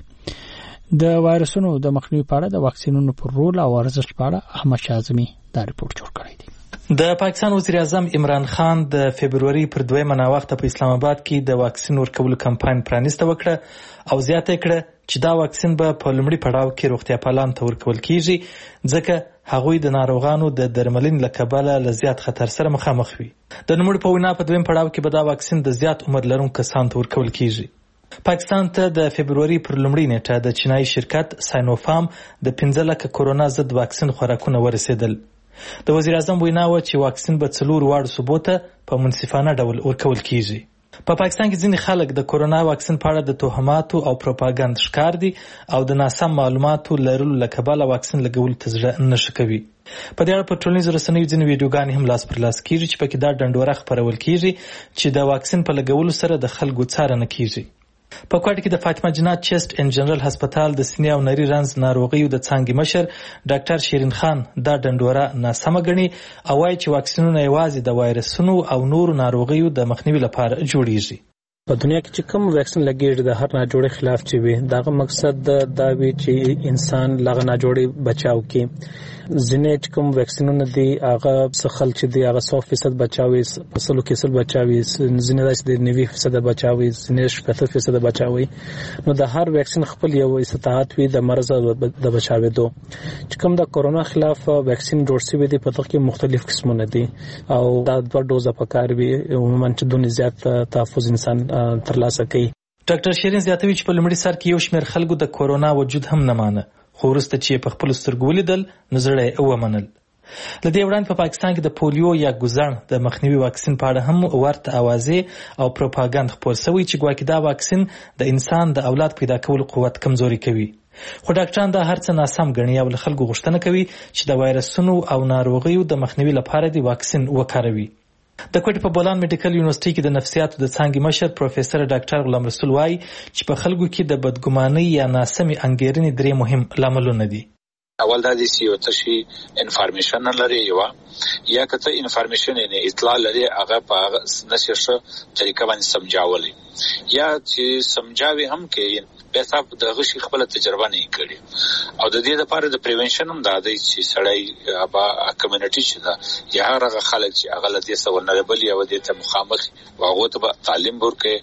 د وایرسونو د مخنیوي په اړه د واکسینونو پر رول او ارزښت په اړه احمد شاه اعظمي دا ریپورت جوړ کړی دی. د پاکستان وزیر اعظم عمران خان د فبرवरी پر دویمه ناوخته په اسلام آباد کې د واکسین ورکولو کمپاین پرانیسته وکړه او زیاته کړه چې دا واکسین به په لومړي پړاو کې روغتیا پالان ته ورکول کیږي ځکه هغوی د ناروغانو د درملنې له کبله له زیات خطر سره مخامخ وي. د نوموړي په وینا په دویم پړاو کې به دا واکسین د زیات عمر لرونکو کسانو ته ورکول کیږي. پاکستان ته د فبرवरी پر لومړۍ نیټه د چینایي شرکت ساینوفارم د پنځه لکه کورونا ضد واکسین خوراکونه ورسېدل. د وزیر اعظم وینا و چې واکسین به څلور واړو صوبو ته په منصفانه ډول ورکول کیږي. په پاکستان کې ځینې خلک د کورونا واکسین په اړه د تهماتو او پروپاګاندا ښکار دي او د ناسم معلوماتو لرلو له کبله واکسین لګول ته زړه نه ښه کوي. په دې اړه په ټولنیزو رسنیو ځینې ویډیوګانې هم لاس پر لاس کیږي چې پکې دا ډنډوره خپرول کیږي چې د واکسین په لګولو سره د خلکو څارنه کیږي. په کوټ کې د فاطمه جنات چیسټ ان جنرال هسپتال د سینې او نري رنځ ناروغیو د څانګې مشر ډاکټر شیرین خان دا ډنډوره ناسمه ګڼي او وايي چې واکسینونه یوازې د وایرسونو او نورو ناروغیو د مخنیوي لپاره جوړیږي. په دنیا کې چې کوم واکسین لګیږي د هر ناجوړي خلاف چې وي دغه مقصد دا وي چې انسان لغه ناجوړي بچاو کړي. ځینې چې کوم واکسینونه دي هغه څخل چې دي هغه سو فیصد بچاوي، په سلو کې سل بچاوي، ځینې داسې د نوي فیصد بچاوي، ځینې شپږ فیصد بچاوي. نو د هر واکسین خپل یو استطاعت وي د مرض د بچاوېدو. چې کوم د کورونا خلاف واکسین جوړ شوی دی په دغه کې مختلف قسمونه دي او دا دوه ډوزه پکار وي عموما چې دونه زیات تحفظ انسان ترلاسه کوي. ډاکټر شیرین زیاتوي چې په لومړي سر کې یو شمېر خلکو د کورونا وجود هم نه مانه خو وروسته چې په خپل سترګو ولیدل نو زړه یې ومنل. له دې وړاندې په پاکستان کې د پولیو یا ګوزڼ د مخنیوي واکسین په اړه هم ورته اوازې او پروپاګاندا خپور شوی چې ګواکې دا واکسین د انسان د اولاد پیدا کولو قوت کمزوري کوي. خو ډاکټران دا هر څه ناسم ګڼي او له خلکو غوښتنه کوي چې د وایرسونو او ناروغیو د مخنیوي لپاره د واکسین وکاروي. د کوټې په بولان میډیکل یونیورسيټي کې د نفسیاتو د څانګې مشر پروفیسور ډاکټر غلام رسول وايي چې په خلکو کې د بدګمانۍ یا ناسمې انګیرنې درې مهم لاملونه دي. اول دا دي چې یو څه شي انفارمیشن لري یو یا کته انفارمیشن نه اطلاع لري هغه په نششه طریقه باندې سمجاولي یا چې سمجاوي هم کې به تاسو د غشي خپل تجربه نه کړی او د دې لپاره د پریونشن هم دا دی چې سړی ابا کمیونټي چې دا یا هغه خلک چې هغه لدې سو ولنربل یا ودې ته مخامخ واغو ته تعلیم ورکې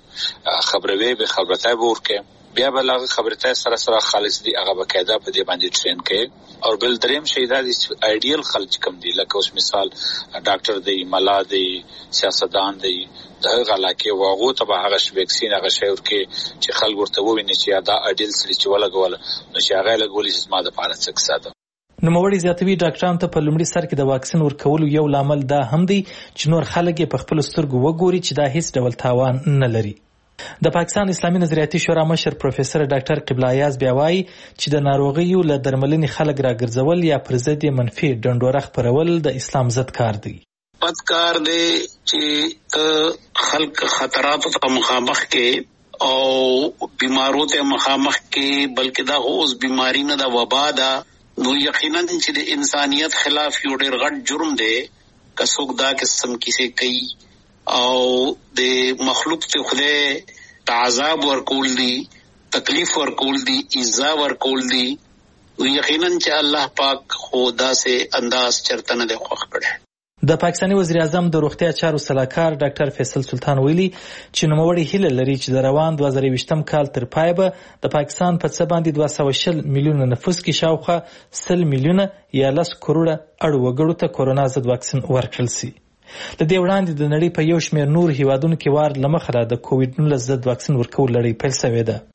خبروي به خبرتای ورکې بیا به لاغه خبرتای سره سره خالص دی هغه بقاعده په دې باندې ټرین کې او بل دریم شي دا د ایډیل خلک کم دی لکه اوس مثال ډاکټر دی ملا دی سیاستدان دی دغه علاقه واغو ته به هغه ویکسین هغه شی ورکې چې خلک ورته وویني چې دا ایډیل سړي چې ولګول نو چې هغه لګولې چې ما د پاره څه ساده. نو موړي زیاتوي ډاکټران ته په لومړي سر کې د واکسین ورکولو یو لامل دا هم دی چې نور خلک په خپل سترګو وګوري چې دا هیڅ ډول تاوان نه لري. د پاکستان اسلامي نظریاتي شورا مشر پروفیسور ډاکټر قبله ایاز بیا وایي چې د ناروغیو له درملنې خلک راګرځول یا پر ضد منفي ډنډوره خپرول د اسلام ضد کار دی. بد کار دی چې خلک خطراتو ته مخامخ کې او بیمارو ته مخامخ کې، بلکې دا اوس بیماری نه دا وبا ده. نو یقینا چې د انسانیت خلاف یو ډېر غټ جرم دی که څوک دا قسم کیسې کوي او د مخلوق ته خدای تعذاب ورکول دي، تکلیف ورکول دي، ایذا ورکول دي. یقینا چې الله پاک خدا سے انداز چرته نه دی خوښ کړی. د پاکستاني وزیر اعظم د روغتیا چارو سلاکار ډاکټر فیصل سلطان ویلي چې نوموړی هیله لري چې د روان دوه زره یوویشتم کال تر پای به د پاکستان په څه باندې دوه سوه شل میلیونه نفوس کې شاوخوا سل میلیونه یا لس کروڑه اړ وګړو ته کورونا ضد واکسین ورکړل شي. له دې وړاندې د نړۍ په یو شمېر نور هیوادونو کې وار له مخه د کووډ نولس ضد واکسین ورکول لړۍ پیل شوې ده.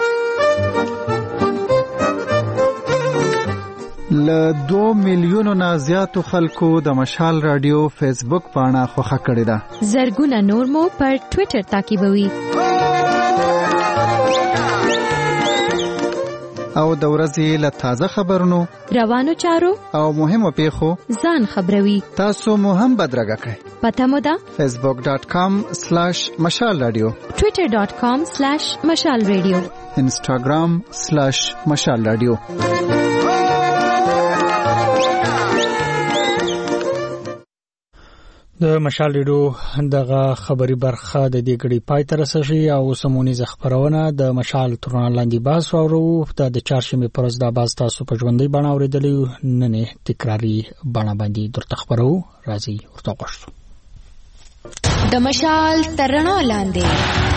له دو میلیونو نه زیاتو خلکو د مشال رادیو فیسبوک پاڼه خوښه کړې ده. زرګونه نور مو پر ټوئیټر تعقیبوي او د ورځې له تازه خبرونو، روانو چارو او مهمو پیښو ځان خبروي. تاسو مو هم بدرګه کړئ. پته مو ده فیسبوک ډاٹ کام سلیش مشال رادیو، ټوئیټر ډاٹ کام سلیش مشال رادیو، انسټاګرام سلیش مشال رادیو. د مشال ریډیو دغه خبري برخه د دې غړي پای ته رسېږي او سمونیزه خبرونه د مشال ترونه لاندې باز ورو د چهارشنبه پرز د باز تاسو په ژوندۍ بڼه اوریدلې نه تکراری بڼه باندې درته خبرو راځي ورته غوښتو. د مشال ترونه لاندې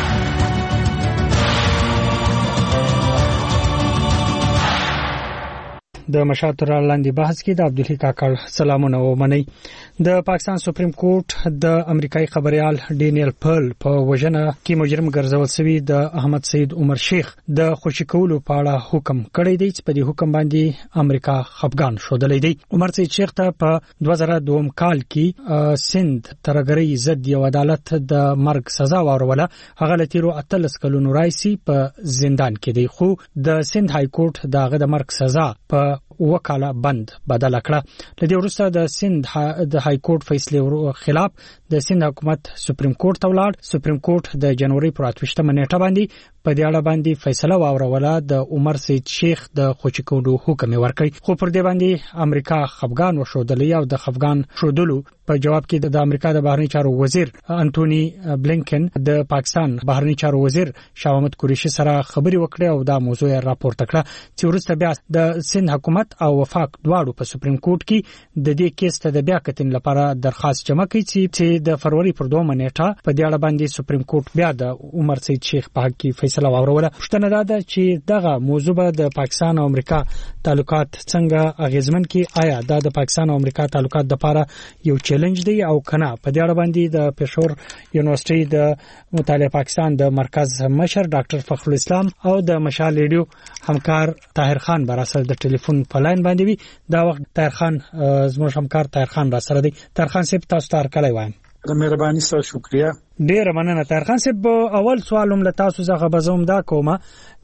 د مشاتر لاندې بحث کې د عبدالحی کاکړ سلامونه ومني. د پاکستان سپریم کورټ د امریکایي خبريال ډینیل پرل په وژنه کې مجرم ګرځول شوی د احمد سید عمر شیخ د خوشی کولو په اړه حکم کړی دی چې په دې حکم باندې امریکا خفګان شودلې دی. عمر سید شیخ ته په دوه زره دوه کال کې سند ترګری ضد یو عدالت د مرګ سزا ورکوله. هغه لتیرو اتلس کلونو راځي په زندان کې دی، خو د سند های کورټ دغه د مرګ سزا په وکاله بند بدل کړه. لدې وروسته د سند د های کورټ فیصله خلاف د سند حکومت سپریم کورټ ته ولاړ. سپریم کورټ د جنوري پر اتوشتمه نیټه باندې په دې اړه باندې فیصله واوروله. د عمر سید شیخ د خوشی کولو حکم ورکړ، خو پر دې باندې امریکا خفګان وشودلې او د خفګان شودلو په جواب کې د امریکا د بهرنی چارو وزیر انټونی بلینکن د پاکستان بهرنی چارو وزیر شاه محمود قریشي سره خبري وکړه او دا موضوع راپورته کړه چې وروسته بیا د سند حکومت او وفاق دواړو په سپریم کورټ کې د دې کیس ته د بیا کتنې لپاره درخواست جمع کړي چې د فروری پر دوه نیټه په دې اړه باندې سپریم کورټ بیا د عمر سید شیخ په حق کې فیصله واوروله. پښتنه دا ده چې دغه موضوع به د پاکستان او امریکا تعلقات څنګه اغیزمن کړي. آیا دا د پاکستان او امریکا تعلقات لپاره یو چیلنج دی او کنه؟ په دې اړه باندې د پېښور یونیورسيټي د مطالعه پاکستان د مرکز مشر ډاکټر فخر الاسلام او د مشال ریډیو همکار طاهر خان بر اثر د ټلیفون په لاین باندې وي. دا وخت طاهر خان زموږ همکار طاهر خان را سره دی. طاهر خان صاحب تاسو ته کله وایم. د مهرباني سره شکریا. ډیر مننه طاهر خان صاحب. اول سوالوم له تاسو څخه بزوم دا کومه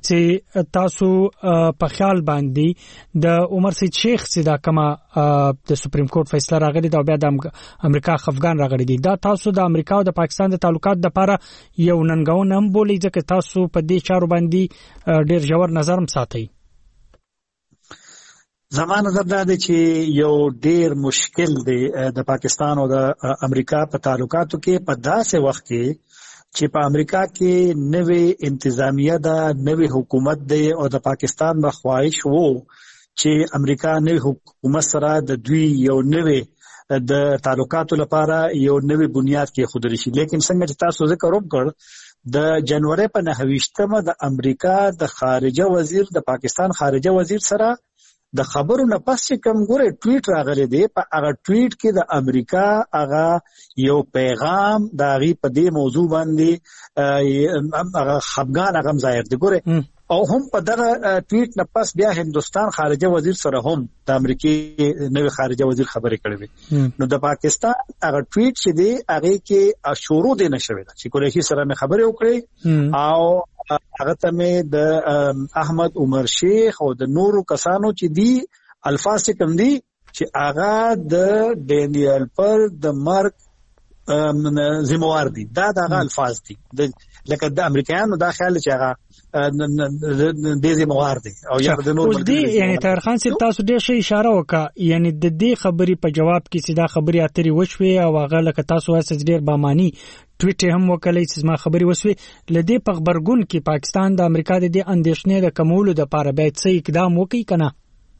چې تاسو په خیال باندې د عمر سید شیخ چې دا کما د سپریم کورټ فیصله راغلی دا بیا د امریکا خفګان راغلی دی، دا تاسو د امریکا او د پاکستان د تعلقات لپاره یو ننګون هم بولي ځکه تاسو په دې چارو باندې ډیر ژور نظر هم ساتئ؟ زما نظر دا دی چې یو ډیر مشکل دی د پاکستان او د امریکا په تعلقاتو کې په داسې وخت کې چې په امریکا کې نوې انتظامیه ده، نوې حکومت دی او د پاکستان به خواهش وو چې امریکا نوې حکومت سره د دوی یو نوې د تعلقاتو لپاره یو نوې بنیاد کې خودري شي. لیکن څنګه چې تاسو ذکر وکړ د جنوري په نهویشتمه د امریکا د خارجه وزیر د پاکستان خارجه وزیر سره د خبرو نه پس چې کوم ګوره ټویټ راغلی دی، په هغه ټویټ کې د امریکا هغه یو پیغام د هغې په دې موضوع باندې هغه خفګان هغه هم ظاهر دی. ګوره او هم په دغه ټویټ نه پس بیا هندوستان خارجه وزیر سره هم د امریکې نوی خارجه وزیر خبرې کړې وي. نو د پاکستان هغه ټویټ چې دی هغې کې شروع دی نه شوې ده چې قریشي سره مې خبرې وکړې او هغه ته مې د احمد عمر شیخ او د نورو کسانو چې دی الفاظ چې کوم دي چې هغه د ډینیل پر د مرګ ذمہوار دي. دا دغه الفاظ دي لکه د امریکایانو دا خیال چې هغه د دې ذمہوار دي او یا د نور ملګری دي. یعنی طاهر خان صاحب تاسو ډېر ښه اشاره وکړه، یعنی د دې خبرې په جواب کې چې دا خبرې اترې وشوي او هغه لکه تاسو وایي چې ډېر بامانی ټویټ هم وکړی چې ما خبرې وسوي، لدې په خبرګون کې پاکستان د امریکا د دې اندېښنې د کمولو لپاره باید څه اقدام وکړي کنه؟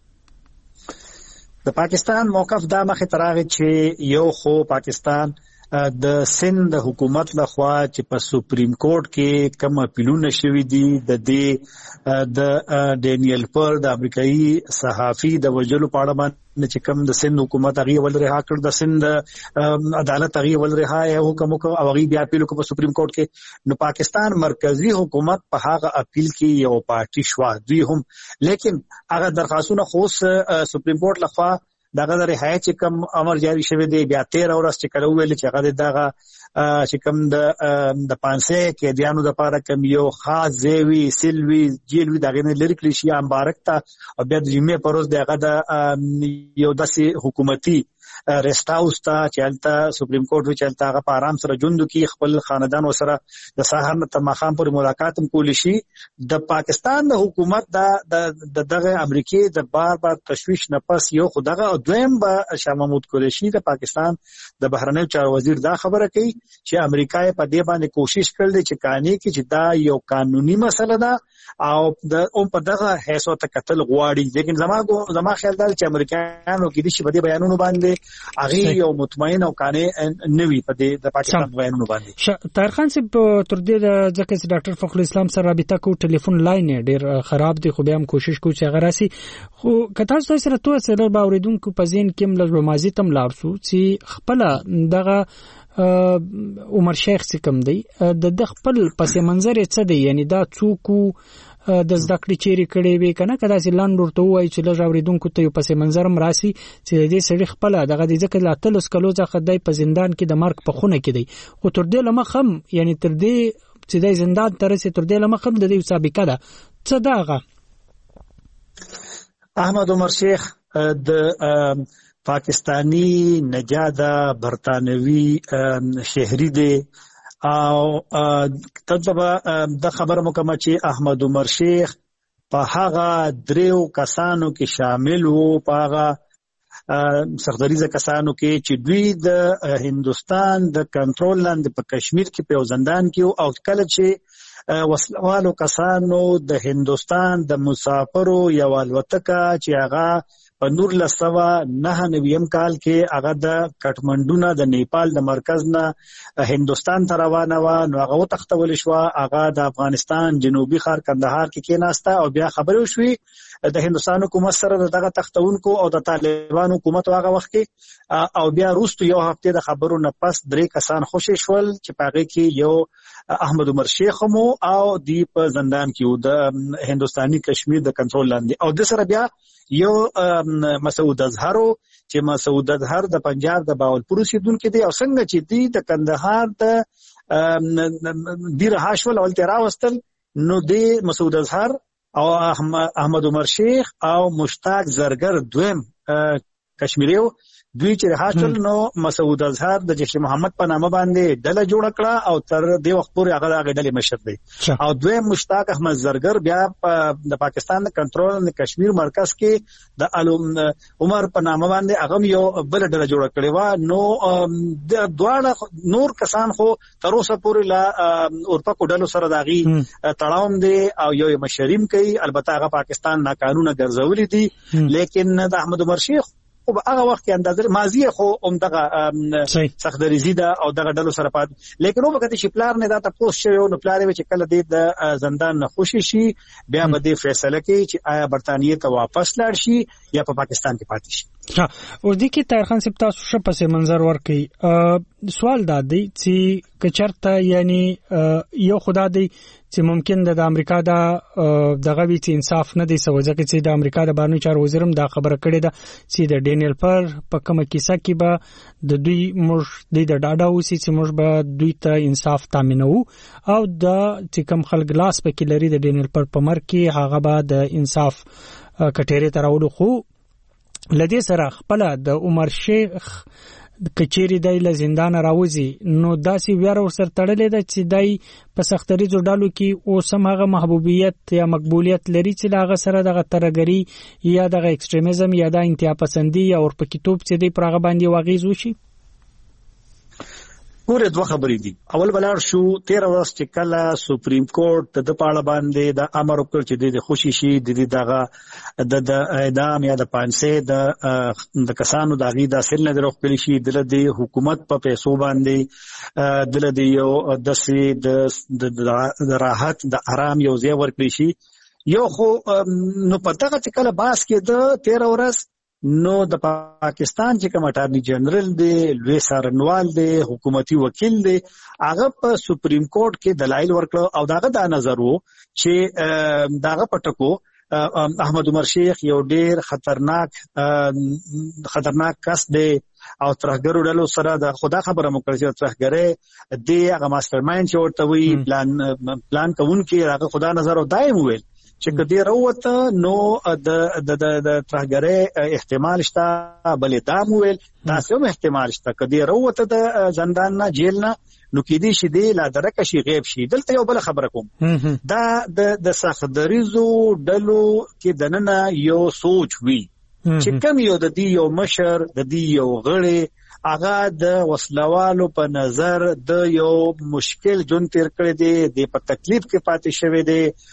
د پاکستان موقف دا مخه تراغه چې یو خو پاکستان د سند حکومت لخوا چې په سپریم کورټ کې کوم اپیلونه شوي دي د دې د ډینیل پر د امریکایي صحافي د وجلو په اړه باندې چې کوم د سند حکومت هغه ول رها کړ، د سند عدالت هغه ول رها یې حکم وکړ او هغه بیا اپیل وکړ په سپریم کورټ کې. نو پاکستان مرکزی حکومت په هغه اپیل کې یو پارټي شوا دوی هم، لیکن هغه درخواستونه خو سپریم کورټ لخوا دغه د رهایی چې کوم امر جاری شوی دی بیا تیرہ ورځ چې کله ویل چې هغه دغه چې کوم د د پانسه کې دیانو د پاره کوم یو خاص زیوی سلوی جیلوی دغه نه لری کلی شي امبارک ته او بیا د جمعې پروز دغه د یو داسې حکومتي ریسټ هاوس ته چلتا سپریم کورټ وی چلتا هغه په آرام سره ژوند کوي، خپل خاندان سره د سحر نه تر ماښام پورې ملاقات هم کولی شي. د پاکستان د حکومت د دغه امریکای د بار بار تشویش نه پس یو خدغه دویم به شاه محمود قریشي د پاکستان د بهرنیو چارو وزیر دا خبره کوي چې امریکای په دې باندې کوشش کړل چې کانی کې چې دا یو قانوني مسله ده او د اون په دغه هیڅ ته قتل غواړي، لیکن زماغو زما خیال دا چې امریکایانو کې د شی په بیانونو باندې هغه یو مطمئن او کانه نوی په دې د پاکستان بیانونو باندې. طاهر خان صاحب تر دې د ځکه چې ډاکټر فخر الاسلام سره رابطه کو ټلیفون لاین ډیر خراب دی، خو بیا هم کوشش کو چې هغه راسي. خو کته تاسو سره تو سره باوریدونکو په ځین کې ملګر مازی تم لارسو چې خپل دغه عمر شیخ سکم دی د خپل پس منظر څه دی، یعنی دا څوک د زده کړې چیرې کړې وي کنه کدا چې لاند ورته وایي چې لږ اوریدونکو ته یو پس منظر مراسي چې دې سړي خپل دغه د ځکه لا تلس کلو ځخه دای په زندان کې د مرګ په خونه کې دی، او تر دې لمخ هم یعنی تر دې چې د زندان تر څو تر دې لمخ هم د دې سابقه ده څه داغه. احمد عمر شیخ د پاکستانی نجاد برطانوي شهري دی او تجربه د خبره مکمه چې احمد عمر شیخ په هغه دریو کسانو کې شامل وو، په هغه سختریزه کسانو کې چې دوی د هندستان د کنټرول لاندې په کشمیر کې په زندان کې او کله چې وسلوالو کسانو د هندستان د مسافرو یو الوتکه چې هغه په نور لسوا نه نویم کال کې هغه د کټمنډو نه د نیپال د مرکز نه هندستان ته روانه و، نو هغه تختول شو، هغه د افغانستان جنوبي ښار کندهار کې کېناسته او بیا خبرې وشوي د هندستان حکومت سره دغه تختونکو او د طالبان حکومت هغه وخت کې او بیا وروسته یو هفته د خبرو نه پس درې کسان خوشی شول چې پاغه کې یو احمد عمر شیخ مو او دی په زندان کې د هندستاني کشمیر د کنټرول لاندې او د سره بیا یو مسعود اظهر چې مسعود اظهر د پنجاب د باولپور اوسیدونکو دی او څنګه چې دی د کندهار د ډیر هاشول اول تیرا وستل نو دی مسعود اظهر او احمد عمر شیخ او مشتاق زرگر دویم کشمیریو دوی چې هاشل نو مسعود اظهر د جیش محمد په نامه باندې ډله جوړ کړه او تر دې وخت پورې هغه هغه ډلې مشر دی او دویم مشتاق احمد زرگر بیا د پاکستان د کنټرول د کشمیر مرکز کې د علوم عمر په نامه باندې هغه یو بل ډله جوړ کړې و. نو د دواړه نور کسان خو تر اوسه پورې لا اورپکو ډلو سره داغي تړاوم دی او یو مشریم کوي، البته هغه پاکستان ناقانونه ګرځولې دي، لیکن د احمد عمر شیخ خو هغه وخت کې اندازه ماضی خو همدغه سختدریزي ده او دغه ډلو سره پات، لیکن وو وخت چې پلان نه دا تاسو شوی نو پلان وی چې کله د زندان نه خوشي شي بیا به د فیصله کوي چې آیا برتانیې ته واپس لاړ شي یا په پاکستان کې پاتې شي. ها او د کې طاهر خان صاحب تاسو شپه پس منظر ورکړي سوال دا دی چې کچرته یعنی یو خدا دی چې ممکن د امریکا د دغه وی چې انصاف نه دی سوځه کې چې د امریکا د بهرنیو چارو وزیرم دا خبره کړې ده چې د ډینیل پر په کومه کیسه کې به د دوی موږ د ډاډا اوسې چې موږ به دوی ته انصاف تامینو او د چې کوم خلک لاس پکې لري د ډینیل پر په مر کې هغه به د انصاف کټېره تراولو. خو لدې سره خپل د عمر شیخ کچيري دای له زندان راوځي نو داسې ویره ورسره تړلې ده چې دای په سختريزو ډالو کې او سم هغه محبوبیت یا مقبولیت لري چې هغه سره دغه ترګری یا دغه ایکستریمیزم یا د انتها پسندي یا ورپکیتوب چې دی پرغه باندې واغیز وشي. ګوره دوه خبرې دي. اول بلار شو تیر ورځ چې کله سپریم کورټ د پاړه باندې د امر وکړ چې د خوشي شي د دغه د اعدام یا د پانسه د د کسانو د غیدا سل نه دروخ شي د حکومت په پیسو باندې د د یو د سي د راحت د آرام یو ځای ورکړي شي. یو خو نو پته چې کله باس کې د تیر ورځ نو د پاکستان چې کوم اټارنی جنرال دی لوی سارنوال دی حکومتي وکیل دی هغه په سپریم کورټ کې دلایل ورکړو او داغه د نظر وو چې داغه پټکو احمد عمر شیخ یو ډیر خطرناک خطرناک کس دی او ترهګرو ډلو سره د خدا خبره مکرځي ترهګره دی هغه ماستر مایند چې ورته وی پلان پلان کوونکی هغه خدا نظر او دایم ویل چې کدی راوته نو د د د ترهګره احتمال شته بلې دام ویل تاسو هم احتمال شته کدی راوته د زندان نه جیل نه نو کېدی شي دی لا درک شي غیب شي. دلته یو بل خبره کوم دا د د سخدریزو ډلو کې دننه یو سوچ وی چې کوم یو د دې یو مشر د دې یو غړي هغه د وسلوالو په نظر د یو مشکل جون تیر کړی دی د په تکلیف کې پاتې شوی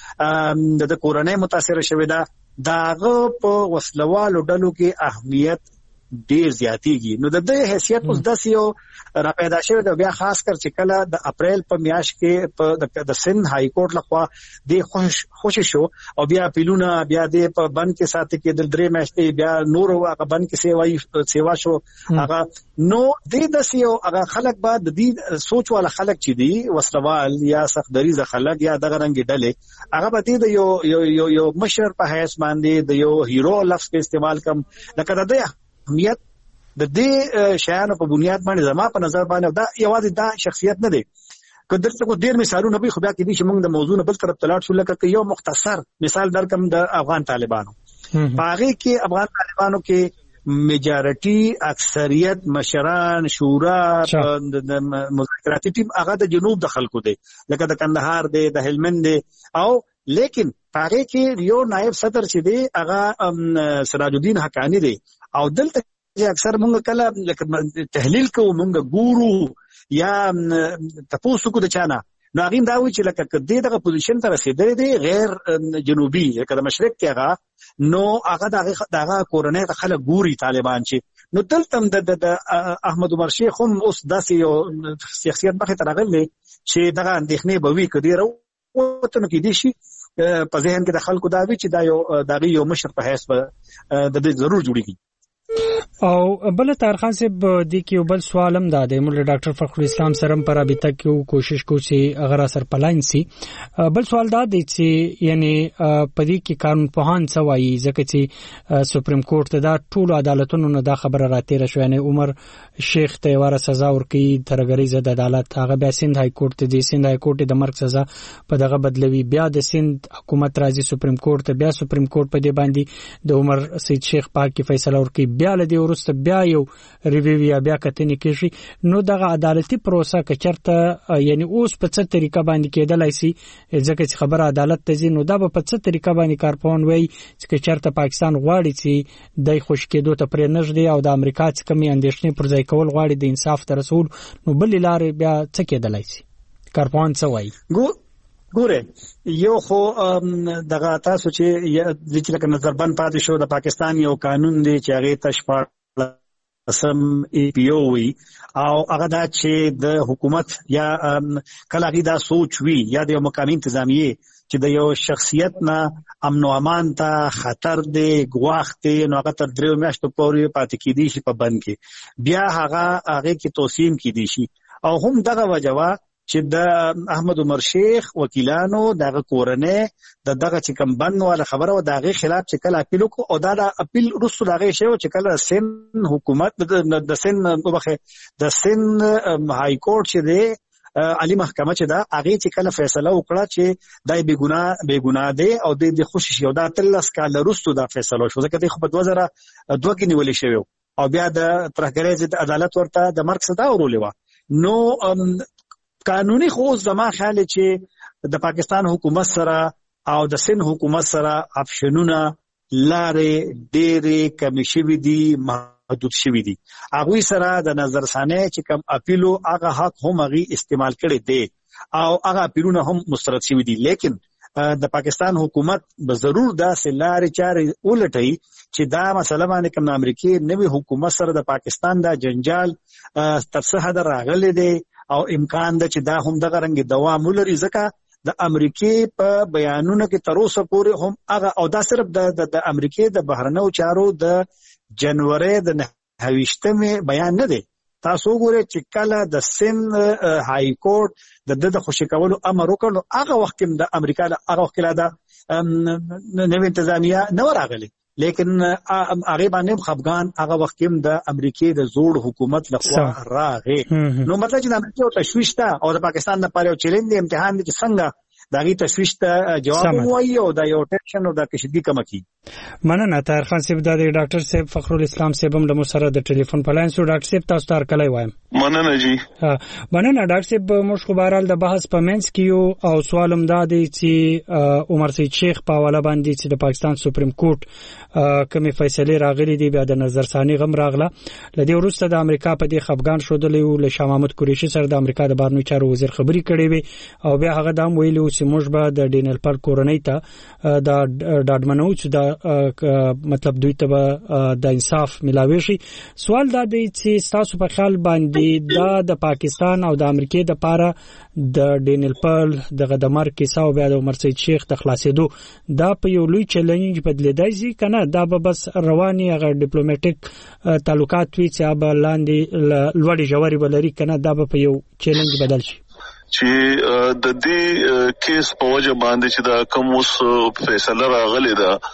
دی د کورنۍ متاثر شوی دا داغه په وسلوالو ډلو کې اهمیت ډیر زیاتیږي. نو د دې حیثیت اوس د سیو را پیدا شوی د بیا خاص کر چې کله د اپریل په میاشت کې په د سند های کورټ لخوا د خوش خوشی شو او بیا پیلونه بیا د په بند کې ساتي کې د درې میاشتې بیا نور هغه بند کې سیوای سیوا شو هغه نو د د سیو هغه خلک بعد د دې سوچ والا خلک چې دی وسروال یا سخدریز خلک یا دغه رنګ ډلې هغه به د یو یو یو مشر په حیث باندې د یو هیرو لفظ په استعمال کم لکه د اهمیت د دې شیانو په بنیاد باندې زما په نظر باندې دا یوازې دا شخصیت نه دی. کله کو ډیر مثالونه به خو بیا کې دي چې موږ د موضوع بل طرف تلاړ شو لکه یو مختصر مثال درکم د افغان طالبانو باغی کې افغان طالبانو کې میجارټي اکثریت مشران شورا د مذاکراتي ټیم هغه د جنوب د خلکو دی لکه د کندهار دی د هلمند دی او لیکن هغه کې یو نائب صدر چې دی هغه سراج الدین حقانی دی او دلته اکثر مونږ کله تحلیل کوو مونږ ګورو یا تاسو کو د چانه نو هغه دا وی چې لکه کدی دغه پوزیشن ته رسیدلې دی غیر جنوبي لکه د مشرق کې هغه نو هغه دغه دغه کورنۍ خلک ګوري طالبان چې نو دلته د احمد عمر شیخ هم اوس داسې یو شخصیت مخه ترغلې چې دغه اندېښنې به وی کدی راوته نو کې دي شي په ذهن کې د خلکو دا وی چې دا یو دغه یو مشر په حساب د دې ضرور جوړیږي. او بل تارخان سے د کیو بل سوالم دا د مولا ډاکټر فخر اسلام سرم پر رابطه کیو کوشش کو چې اگر اثر پلاین سي بل سوال دا دی چې یعنی پدې کې قانون پوهان سوایي ځکه چې سپریم کورټ ته دا ټول عدالتونو نه دا خبره راتېره شو یعنی عمر شیخ ته واره سزا ورکړي ترګری زده عدالت هغه بیا سند های کورټ ته دي سند های کورټ د مرګ سزا په دغه بدلوي بیا د سند حکومت راځي سپریم کورټ ته بیا سپریم کورټ په دې باندې د عمر سید شیخ پاک کی فیصله ورکړي بیا لدی ورسته بیا یو ریویو یا بیا کتنې کیږي نو دغه عدالتي پروسه کچرته یعنی اوس په څه طریقه باندې کېدلای شي ځکه چې خبره عدالت ته ځي نو دا په څه طریقه باندې کارپون وای چې کچرته پاکستان غواړي چې دای خوش کېدو ته پرې نږدې او د امریکا څخه کمی اندېښنې پر ځای کول غواړي د انصاف ته رسول نو بل لارې بیا څه کېدلای شي کارپون څه وای ګو ګوره یو خو دغه تاسو چې د چې لکه نظربند پاتې شو د پاکستان یو قانون دی چې هغه تشپړ سم ای پی او وی او هغه دا چې د حکومت یا کله غي دا سوچ وی یا د مقامی انتظامیه چې د یو شخصیت نه امن او امان ته خطر دی غواخ دی نو هغه تر دریو میاشتو پورې پاتې کیدی شي په بند کې بیا هغه هغه کې توسیم کیدی شي او هم دغه وجوه چې د احمد عمر شیخ وکیلانو دغه کورنۍ د دغه چې کم بند ولا خبره و دغه خلاف چې کله اپیل کو او دا د اپیل رسو دغه شی چې کله سن حکومت د سن وبخه د سن های کورټ چې دی علی محکمه چې دا هغه چې کله فیصله وکړه چې دای بے ګناه بے ګناه دی او د خوشی او دا تلس کال رسو دا فیصله شو ځکه د خو په دوه زره دوه کې نیولې شوی او بیا د ترهګرۍ ضد عدالت ورته د مرګ سزا ورولې و. نو قانوني خو زما خیال چې د پاکستان حکومت سره او د سند حکومت سره اپشنونه لارې ډېرې کمې شوي دي، محدود شوي دي. هغوی سره د نظرثانۍ چې کوم اپیلو هغه حق هم هغوی استعمال کړی دی او هغه اپیلونه هم مسترد شوي دي. لیکن د پاکستان حکومت به ضرور داسې لارې چارې ولټوي چې دا مسله باندې کوم د امریکې نوي حکومت سره د پاکستان دا جنجال تر څه حده راغلی دی او امکان ده چې دا هم دغه رنګ دوام ولري. ځکه د امریکې په بیانونو کې تر اوسه پورې هم هغه او دا صرف د د امریکې د بهرنیو چارو د جنوري د نهه ویشتمې بیان نه دی. تاسو وګورئ چې کله د سند های کورټ د د خوشی کولو امر وکړ نو هغه وخت کې د امریکا هغه وخت کې دا نوې انتظامیه نه راغلی، لیکن هغه باندې خفغان هغه وخت کې د امریکې د زوړ حکومت لخوا راغی. نو مطلب چې د امریکا تشویش ته او د پاکستان لپاره یو چیلنج دی، امتحان دی چې څنګه داغي تشویش ته جواب ووایي او د یو ټینشن او د کشیدګي کم کی. مننه طاهر خان صاحب، د ډاکټر صاحب فخر الاسلام صاحب هم له مسره د ټلیفون په لاین سو. ډاکټر صاحب تاسو ته کله وایم؟ مننه جی. مننه ډاکټر صاحب، موږ خو بهرحال د بحث په منځ کې یو او سوال هم دا دی چې عمر سید شیخ په حواله باندې چې د پاکستان سپریم کورټ کومې فیصله راغلي دی، بیا د نظرثاني غم راغله. لدې وروسته د امریکا په دې خفغان شودلې او له شاه محمود قریشي سره د امریکا د بهرنیو چارو وزیر خبري کړې وي او بیا هغه دا ویلو چې موږ به د ډینل پر کورنۍ ته د ډاډمنو چې د مطلب دوی ته د انصاف ملاوي شي. سوال دا دی چې تاسو په خیال باندې دا د پاکستان او د امریکې د پاره د ډینل پر د غدمر کیسه او بیا د عمر سید شیخ د خلاصېدو دا په یو لوی چیلنج بدلیدای شي کنه؟ دا به بس رواني هغه ډیپلوماټیک تعلقات وي چې به لاندې لوړې جوړې بلري کنه؟ دا به په یو چیلنج بدل شي چې د دې کیس په وجه باندې چې دا کوم اوس فیصله راغلی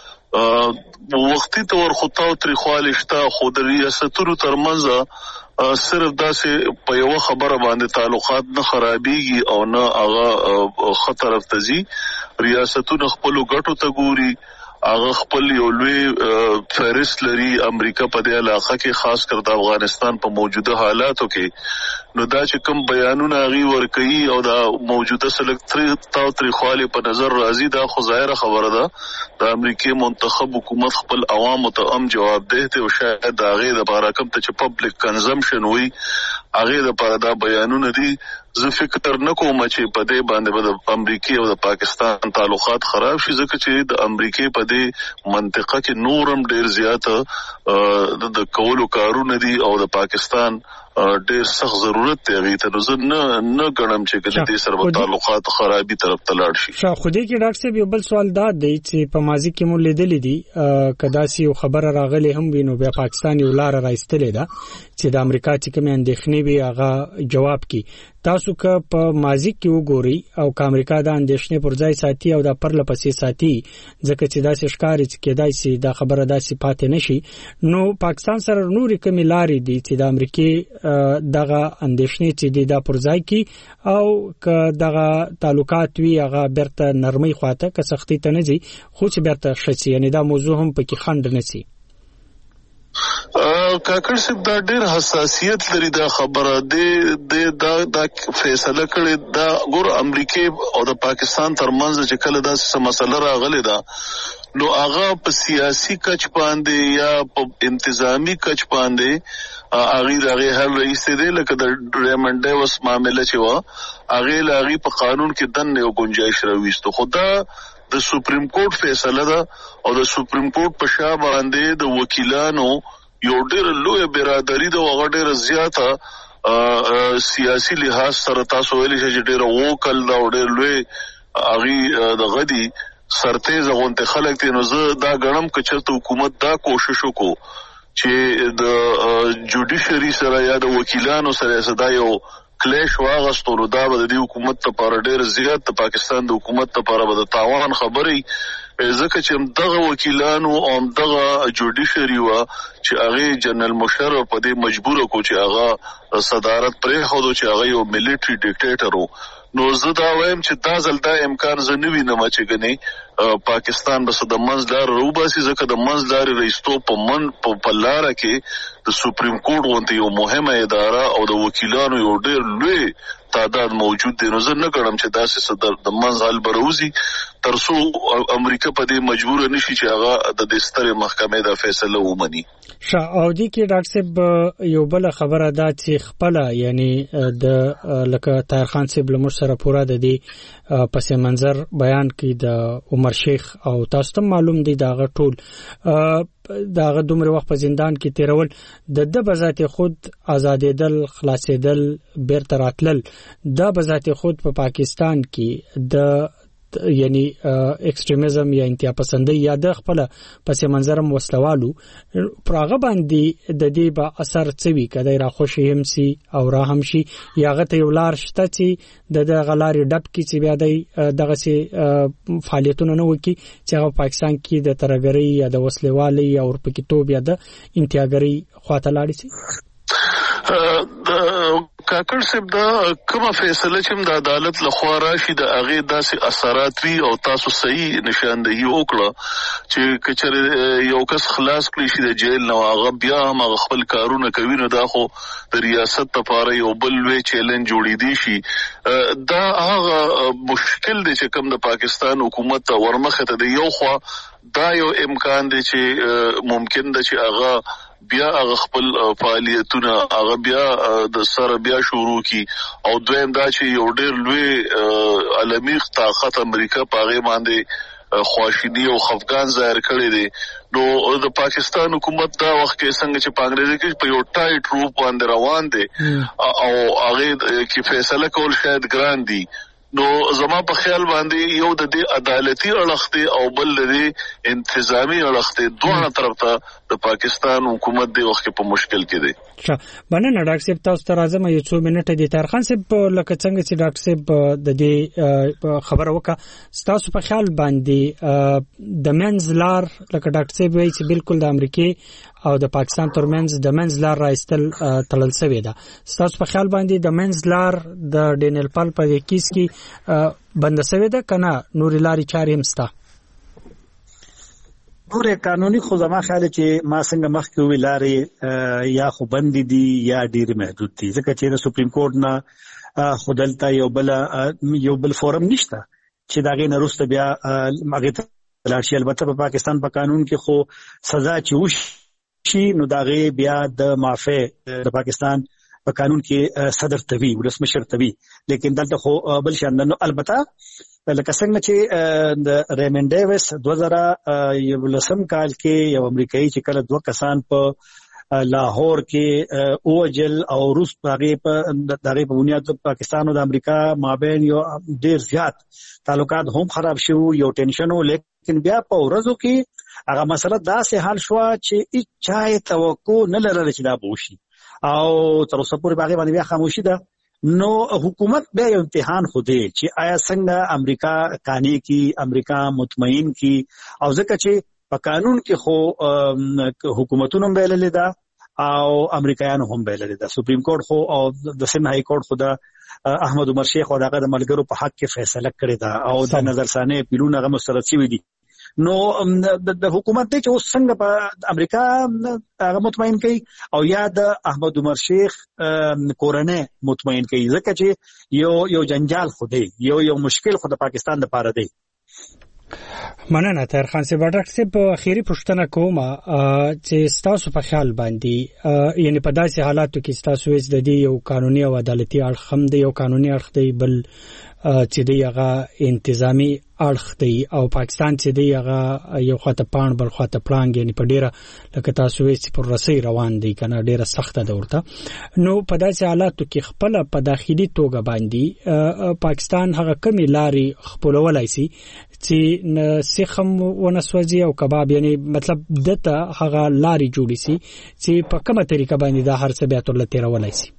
ده وختي تور خطاو تاریخوالي شته، خو د ریاستونو ترمنځ صرف داسې په یو خبره باندې تعلقات نه خرابيږي او نه هغه خطر افزي. ریاستونو خپل ګټو ته ګوري، هغه خپل یو لوی فهرست لري امریکا په دې علاقه کې، خاص کر د افغانستان په موجوده حالاتو کې. نو دا چې کوم بیانونه غي ورکوي او دا موجوده سلکټری تاو تاریخوالي په نظر راځي، دا خو ظاهره خبره ده د امریکای منتخب حکومت خپل عوام ته هم جواب دی او شاید دا غي د بارا کوم ته چې پبلک کنزمپشن وي هغه د پاره دا بیانونه دي. زه فکر نه کوم چې په دې باندې د امریکای او د پاکستان تعلقات خراب شي، ځکه چې د امریکای په دې منطقه کې نورم ډیر زیاته د کولو کارونه دي او د پاکستان ډیر سخت ضرورت دی غي ته. نو نه نه ګڼم چې کله دې سره تعلقات خرابي طرف ته لاړ شي. شاه خو دې کې ډاکټر صاحب یو بل سوال دا دی چې په ماضي کې مو لیدلې دي کداسي یو خبره راغلي هم وینو بیا پاکستان یو لار راځتلې ده چې د امریکا چې کوم اندېښنې وي هغه جواب کی. تاسو که په ماضي کې وګورئ او که امریکا د اندېښنې پر ځای ساتي او د پرله پسې ساتي، ځکه چې داسې ښکاري چې کېدای شي دا خبره داسې پاتې نشي، نو پاکستان سره نورې کومې لارې دي چې د امریکې دغه اندېښنې چې دی دا پر ځای کی او که دغه تعلقات وي هغه برته نرمۍ خواته که سختي ته نه ځي خو چې برته شي، یعنی دا موضوع هم پکې خنډ نه سي. کاکړ صاحب دا ډېر حساسیت لري دا خبره د دا دا فیصله کړي دا ګور امریکای او د پاکستان ترمنځ چې کله دا څه مسله راغله ده نو هغه په سیاسي کچ باندې یا په انتظامی کچ باندې هغه دغه هر رئیس دی لکه د ریمنډ ډیوس معاملې چې و هغه لاغي په قانون کې دنه یو گنجائش راويستو. خدا د سپریم کورټ فیصله ده او د سپریم کورټ په شا باندې د وکیلانو یو ډېر لوی برادری ده او ډېر زیاته سیاسي لحاظ سره تاسو ویلي چې ډېر ووکل دا ډېر لوی هغه د غدي سرتیز غونته خلک ته نو زه دا غنم ک چې حکومت دا کوشش وکړو چې د جوډیشري سره یا د وکیلانو سره صدا یو کلیش واغستو نو دا به د حکومت لپاره ډېر زیات د پاکستان د حکومت لپاره به د تاوان خبري، ځکه چې دغه وکیلانو او دغه جوډیشري وا چې هغه جنرال مشرف په دې مجبور کو چې هغه صدارت پرې خو چې هغه یو ملټری ډیکټیټر وو. نو زه دا وایم چې دا ځل دا امکان زه نه وینم چې غني پاکستان بس د منځلار روباسي ځکه د منځلار رئیستو په من په لار کې د سپریم کورټ غونډه یو مهمه اداره او د وکیلانو یو ډېر لوی تعداد موجود دی. نو زه نه ګڼم چې داسې صدر د منځ حل بروزي ترڅو امریکا په دې مجبور نشي چې هغه د دې سترې محکمې د فیصله ومني. شاه او دي کې ډاکټر صاحب یو بل خبره ده چې خپل یعنی د لکه طاهر خان صاحب له مر سره پورا د دې پس منظر بیان کې د عمر شیخ او تاسو ته معلوم دي دا ټول داغه دومره وخت په زندان کې تیرول د د بذات خود آزادېدل خلاصېدل بیرته راتلل دا بذات خود په پا پاکستان کې د یعنی ایکستریمزم یا انتها پسندي یا د خپل پس منظرم وسلوالو پراغه باندې د دې با اثر څوي کله را خوشي هم سي او را هم شي یا غته یو لار شته چې د غلاري ډب کې چې بیا د دغه سي فعالیتونه نه وکي چې هغه پاکستان کې د ترګري یا د وسلوالي او پکې یا د انتهاګري خواته لاړ شي. کاکړ صاحب دا کومه فیصله چې د عدالت لخوا راشي د هغه داسې اثرات وی او تاسو صحیح نشاندهي وکړه چې کچره یو کس خلاص کړي شي د جیل نو هغه بیا هم خپل کارونه کوي نو دا خو د ریاست لپاره یو بل وی چیلنج جوړې دي شي. دا هغه مشکل دی چې کوم د پاکستان حکومت ورمخه ته دی یو خو دا یو امکان دی چې ممکن دی چې هغه بیا هغه خپل فعالیتونه هغه بیا د سره بیا شروع کی او دویم دا چې یو ډېر لوی عالمي طاقت امریکا په هغه باندې خواشینی او خفقان ظاهر کړی دی. نو د پاکستان حکومت دا وخت کې څنګه چې په انګریزي کې په یو ټایټ روپ باندې روان دی او هغه کې فیصله کول شاید ګران دی. نو زما په خیال باندې یو د دې عدالتي اړخته او بل د انتظامی اړخته دوه طرف ته د پاکستان حکومت دی وخت په مشکل کې دی. ښه باندې ډاکټر صاحب تاسو ته راځم یو څو منټه دي طاهر خان صاحب لکه څنګه چې ډاکټر صاحب د دې خبره وکړه تاسو په خیال باندې د منځ لار لکه ډاکټر صاحب وایي چې بالکل د امریکای او د پاکستان ترمنځ د منځ لار راستل تړل شوی ده. تاسو په خیال باندې د منځ لار د ډینل پال په کیس کې بند شوی ده کنه نور لاري چارې هم ستا؟ نور قانوني خو زما خیال چې ما څنګه مخکې ویلارې یا خو بند دي یا ډیر محدود دي ځکه چې د سپریم کورټ نه خودلته یو بل یو بل فورم نشته چې دا غي نه روسته بیا ماګه ته لاشي. البته په پاکستان په قانون کې خو سزا چې وشي نو دا غي بیا د معافی د پاکستان په قانون کې صدر توی ولسمشر توی لیکن دلته خو بل شان نو البته لکه څنګه چې د ریمن ډیویس دوه زره یولسم کال کې یو امریکایي چې کله دوه کسان په لاهور کې اوجل او روس هغه په دغه په بنیاد پاکستان او د امریکا مابین یو ډیر زیات تعلقات هم خراب شو یو ټینشن و لیکن بیا په ورځو کې هغه مسله داسې حل شو چې هیڅ توقع نه لرله چې دا بوشي او تر اوسه پورې باغې باندې بیا خاموشي ده. نو حکومت به یو امتحان خوده چې آیا څنګه امریکا قانع کی امریکا مطمئن کی او ځکه چې په قانون کې خو حکومتونو هم ویل لیدا او امریکایانو هم ویل لیدا. سپریم کورټ خو او د سن هاي کورټ خو دا احمد عمر شیخ او دغه د ملګرو په حق کې فیصله کړې ده او د نظرثانه پیلونه غو مسترد شوی دي. نو د حکومت ته چې اوس څنګه په امریکا هغه مطمئن کوي او یا د احمد عمر شیخ کورنه مطمئن کوي ځکه چې یو یو جنجال خو دی یو یو مشکل خو د پاکستان لپاره دی. مننه طاهر خان صاحب. ډاکټر صاحب اخیری پوښتنه کوم چې تاسو په خیال باندې یعنی په داسې حالاتو کې تاسو وځ د دې یو قانوني او عدالتي اړخ هم دی یو قانوني اړخ دی بل چې دی هغه انتظامی اړخ دی او پاکستان چې دی هغه یو خاطه پان بل خاطه پلان یعنی په ډیره لکه تاسو وایي پر رسۍ روان دی کنه ډیره سخته ده ورته. نو په داسې حالاتو کې خپل په داخلي توګه باندې پاکستان هغه کمی لاري خپلولای شي چې سیخم ونسوځي او کباب یعنی مطلب دته هغه لاري جوړی شي چې په کومه طریقه باندې دا هر څه بیا تر لتیرولای شي.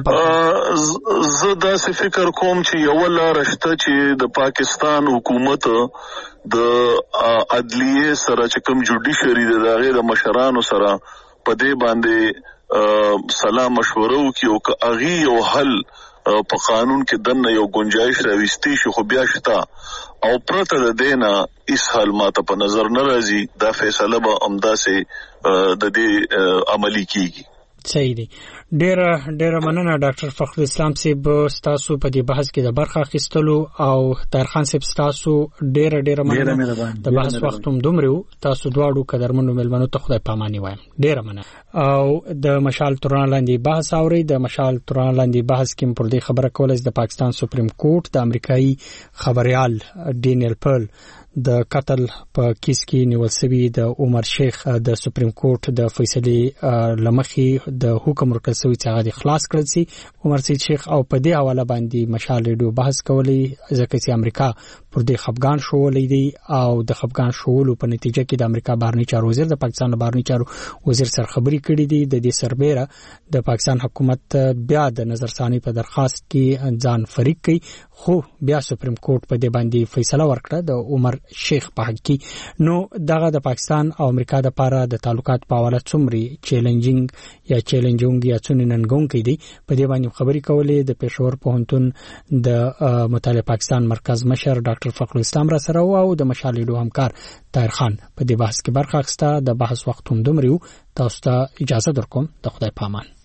زه داسې فکر کوم چې یو لار شته چې د پاکستان حکومت د عدلیه سره چې کوم جوډیشری د هغه د مشرانو سره په دې باندې سلام مشوره وکي او هغه یو حل په قانون کې دنه یو گنجائش راوستي شي خو بیا شته او پرته د دینه اس حل ماته په نظر نه راځي دا فیصله به امدا سي د دې عملی کیږي. صحیح دی. ډیره ډیره مننه ډاکټر فخر اسلام صاحب تاسو په دې بحث کې د برخه اخیستلو او طاهر خان صاحب تاسو ډیره ډیره مننه د بحث وخت هم دومره تاسو دواړو قدرمنو ملمنو ته خدای پاماني وایم. ډیره مننه. او د مشال توران لاندې بحث اوري د مشال توران لاندې بحث کې پر دې خبره کولای د پاکستان سپریم کورټ د امریکایي خبريال ډینیل پرل د قتل په کیس کې نیول شوی د عمر شیخ د سپریم کورټ د فیصله لمخي د حکم ورکړ شوی چې هغه خلاص کړل شي عمر سید شیخ او په دې حواله باندې مشال ریډیو بحث کولی ځکه چې امریکا پر دې خفګان شولې دی او د خفګان شولو په نتیجه کې د امریکا بهرنی چارو وزیر د پاکستان بهرنی چارو وزیر سره خبري کړې دي. د دې سربېره د پاکستان حکومت بیا د نظرثانی په درخواست کې ځان فریق کړي خو بیا سپریم کورټ په دې باندې فیصله ورکړه د عمر شیخ په حق کې. نو دغه د پاکستان او امریکا د لپاره د تعلقات په حواله څومره چیلنجینګ یا چیلنجونګ یا څونه ننګونکې دي په دې باندې خبري کولې د پېښور پوهنتون د مطالعه پاکستان مرکز مشر ډاکټر فخر اسلام را سره او د مشال ریډیو همکار طاهر خان په دې بحث کې برخه اخیسته. د بحث وخت هم دومره تاسو ته اجازه درکوم. د خدای پامان.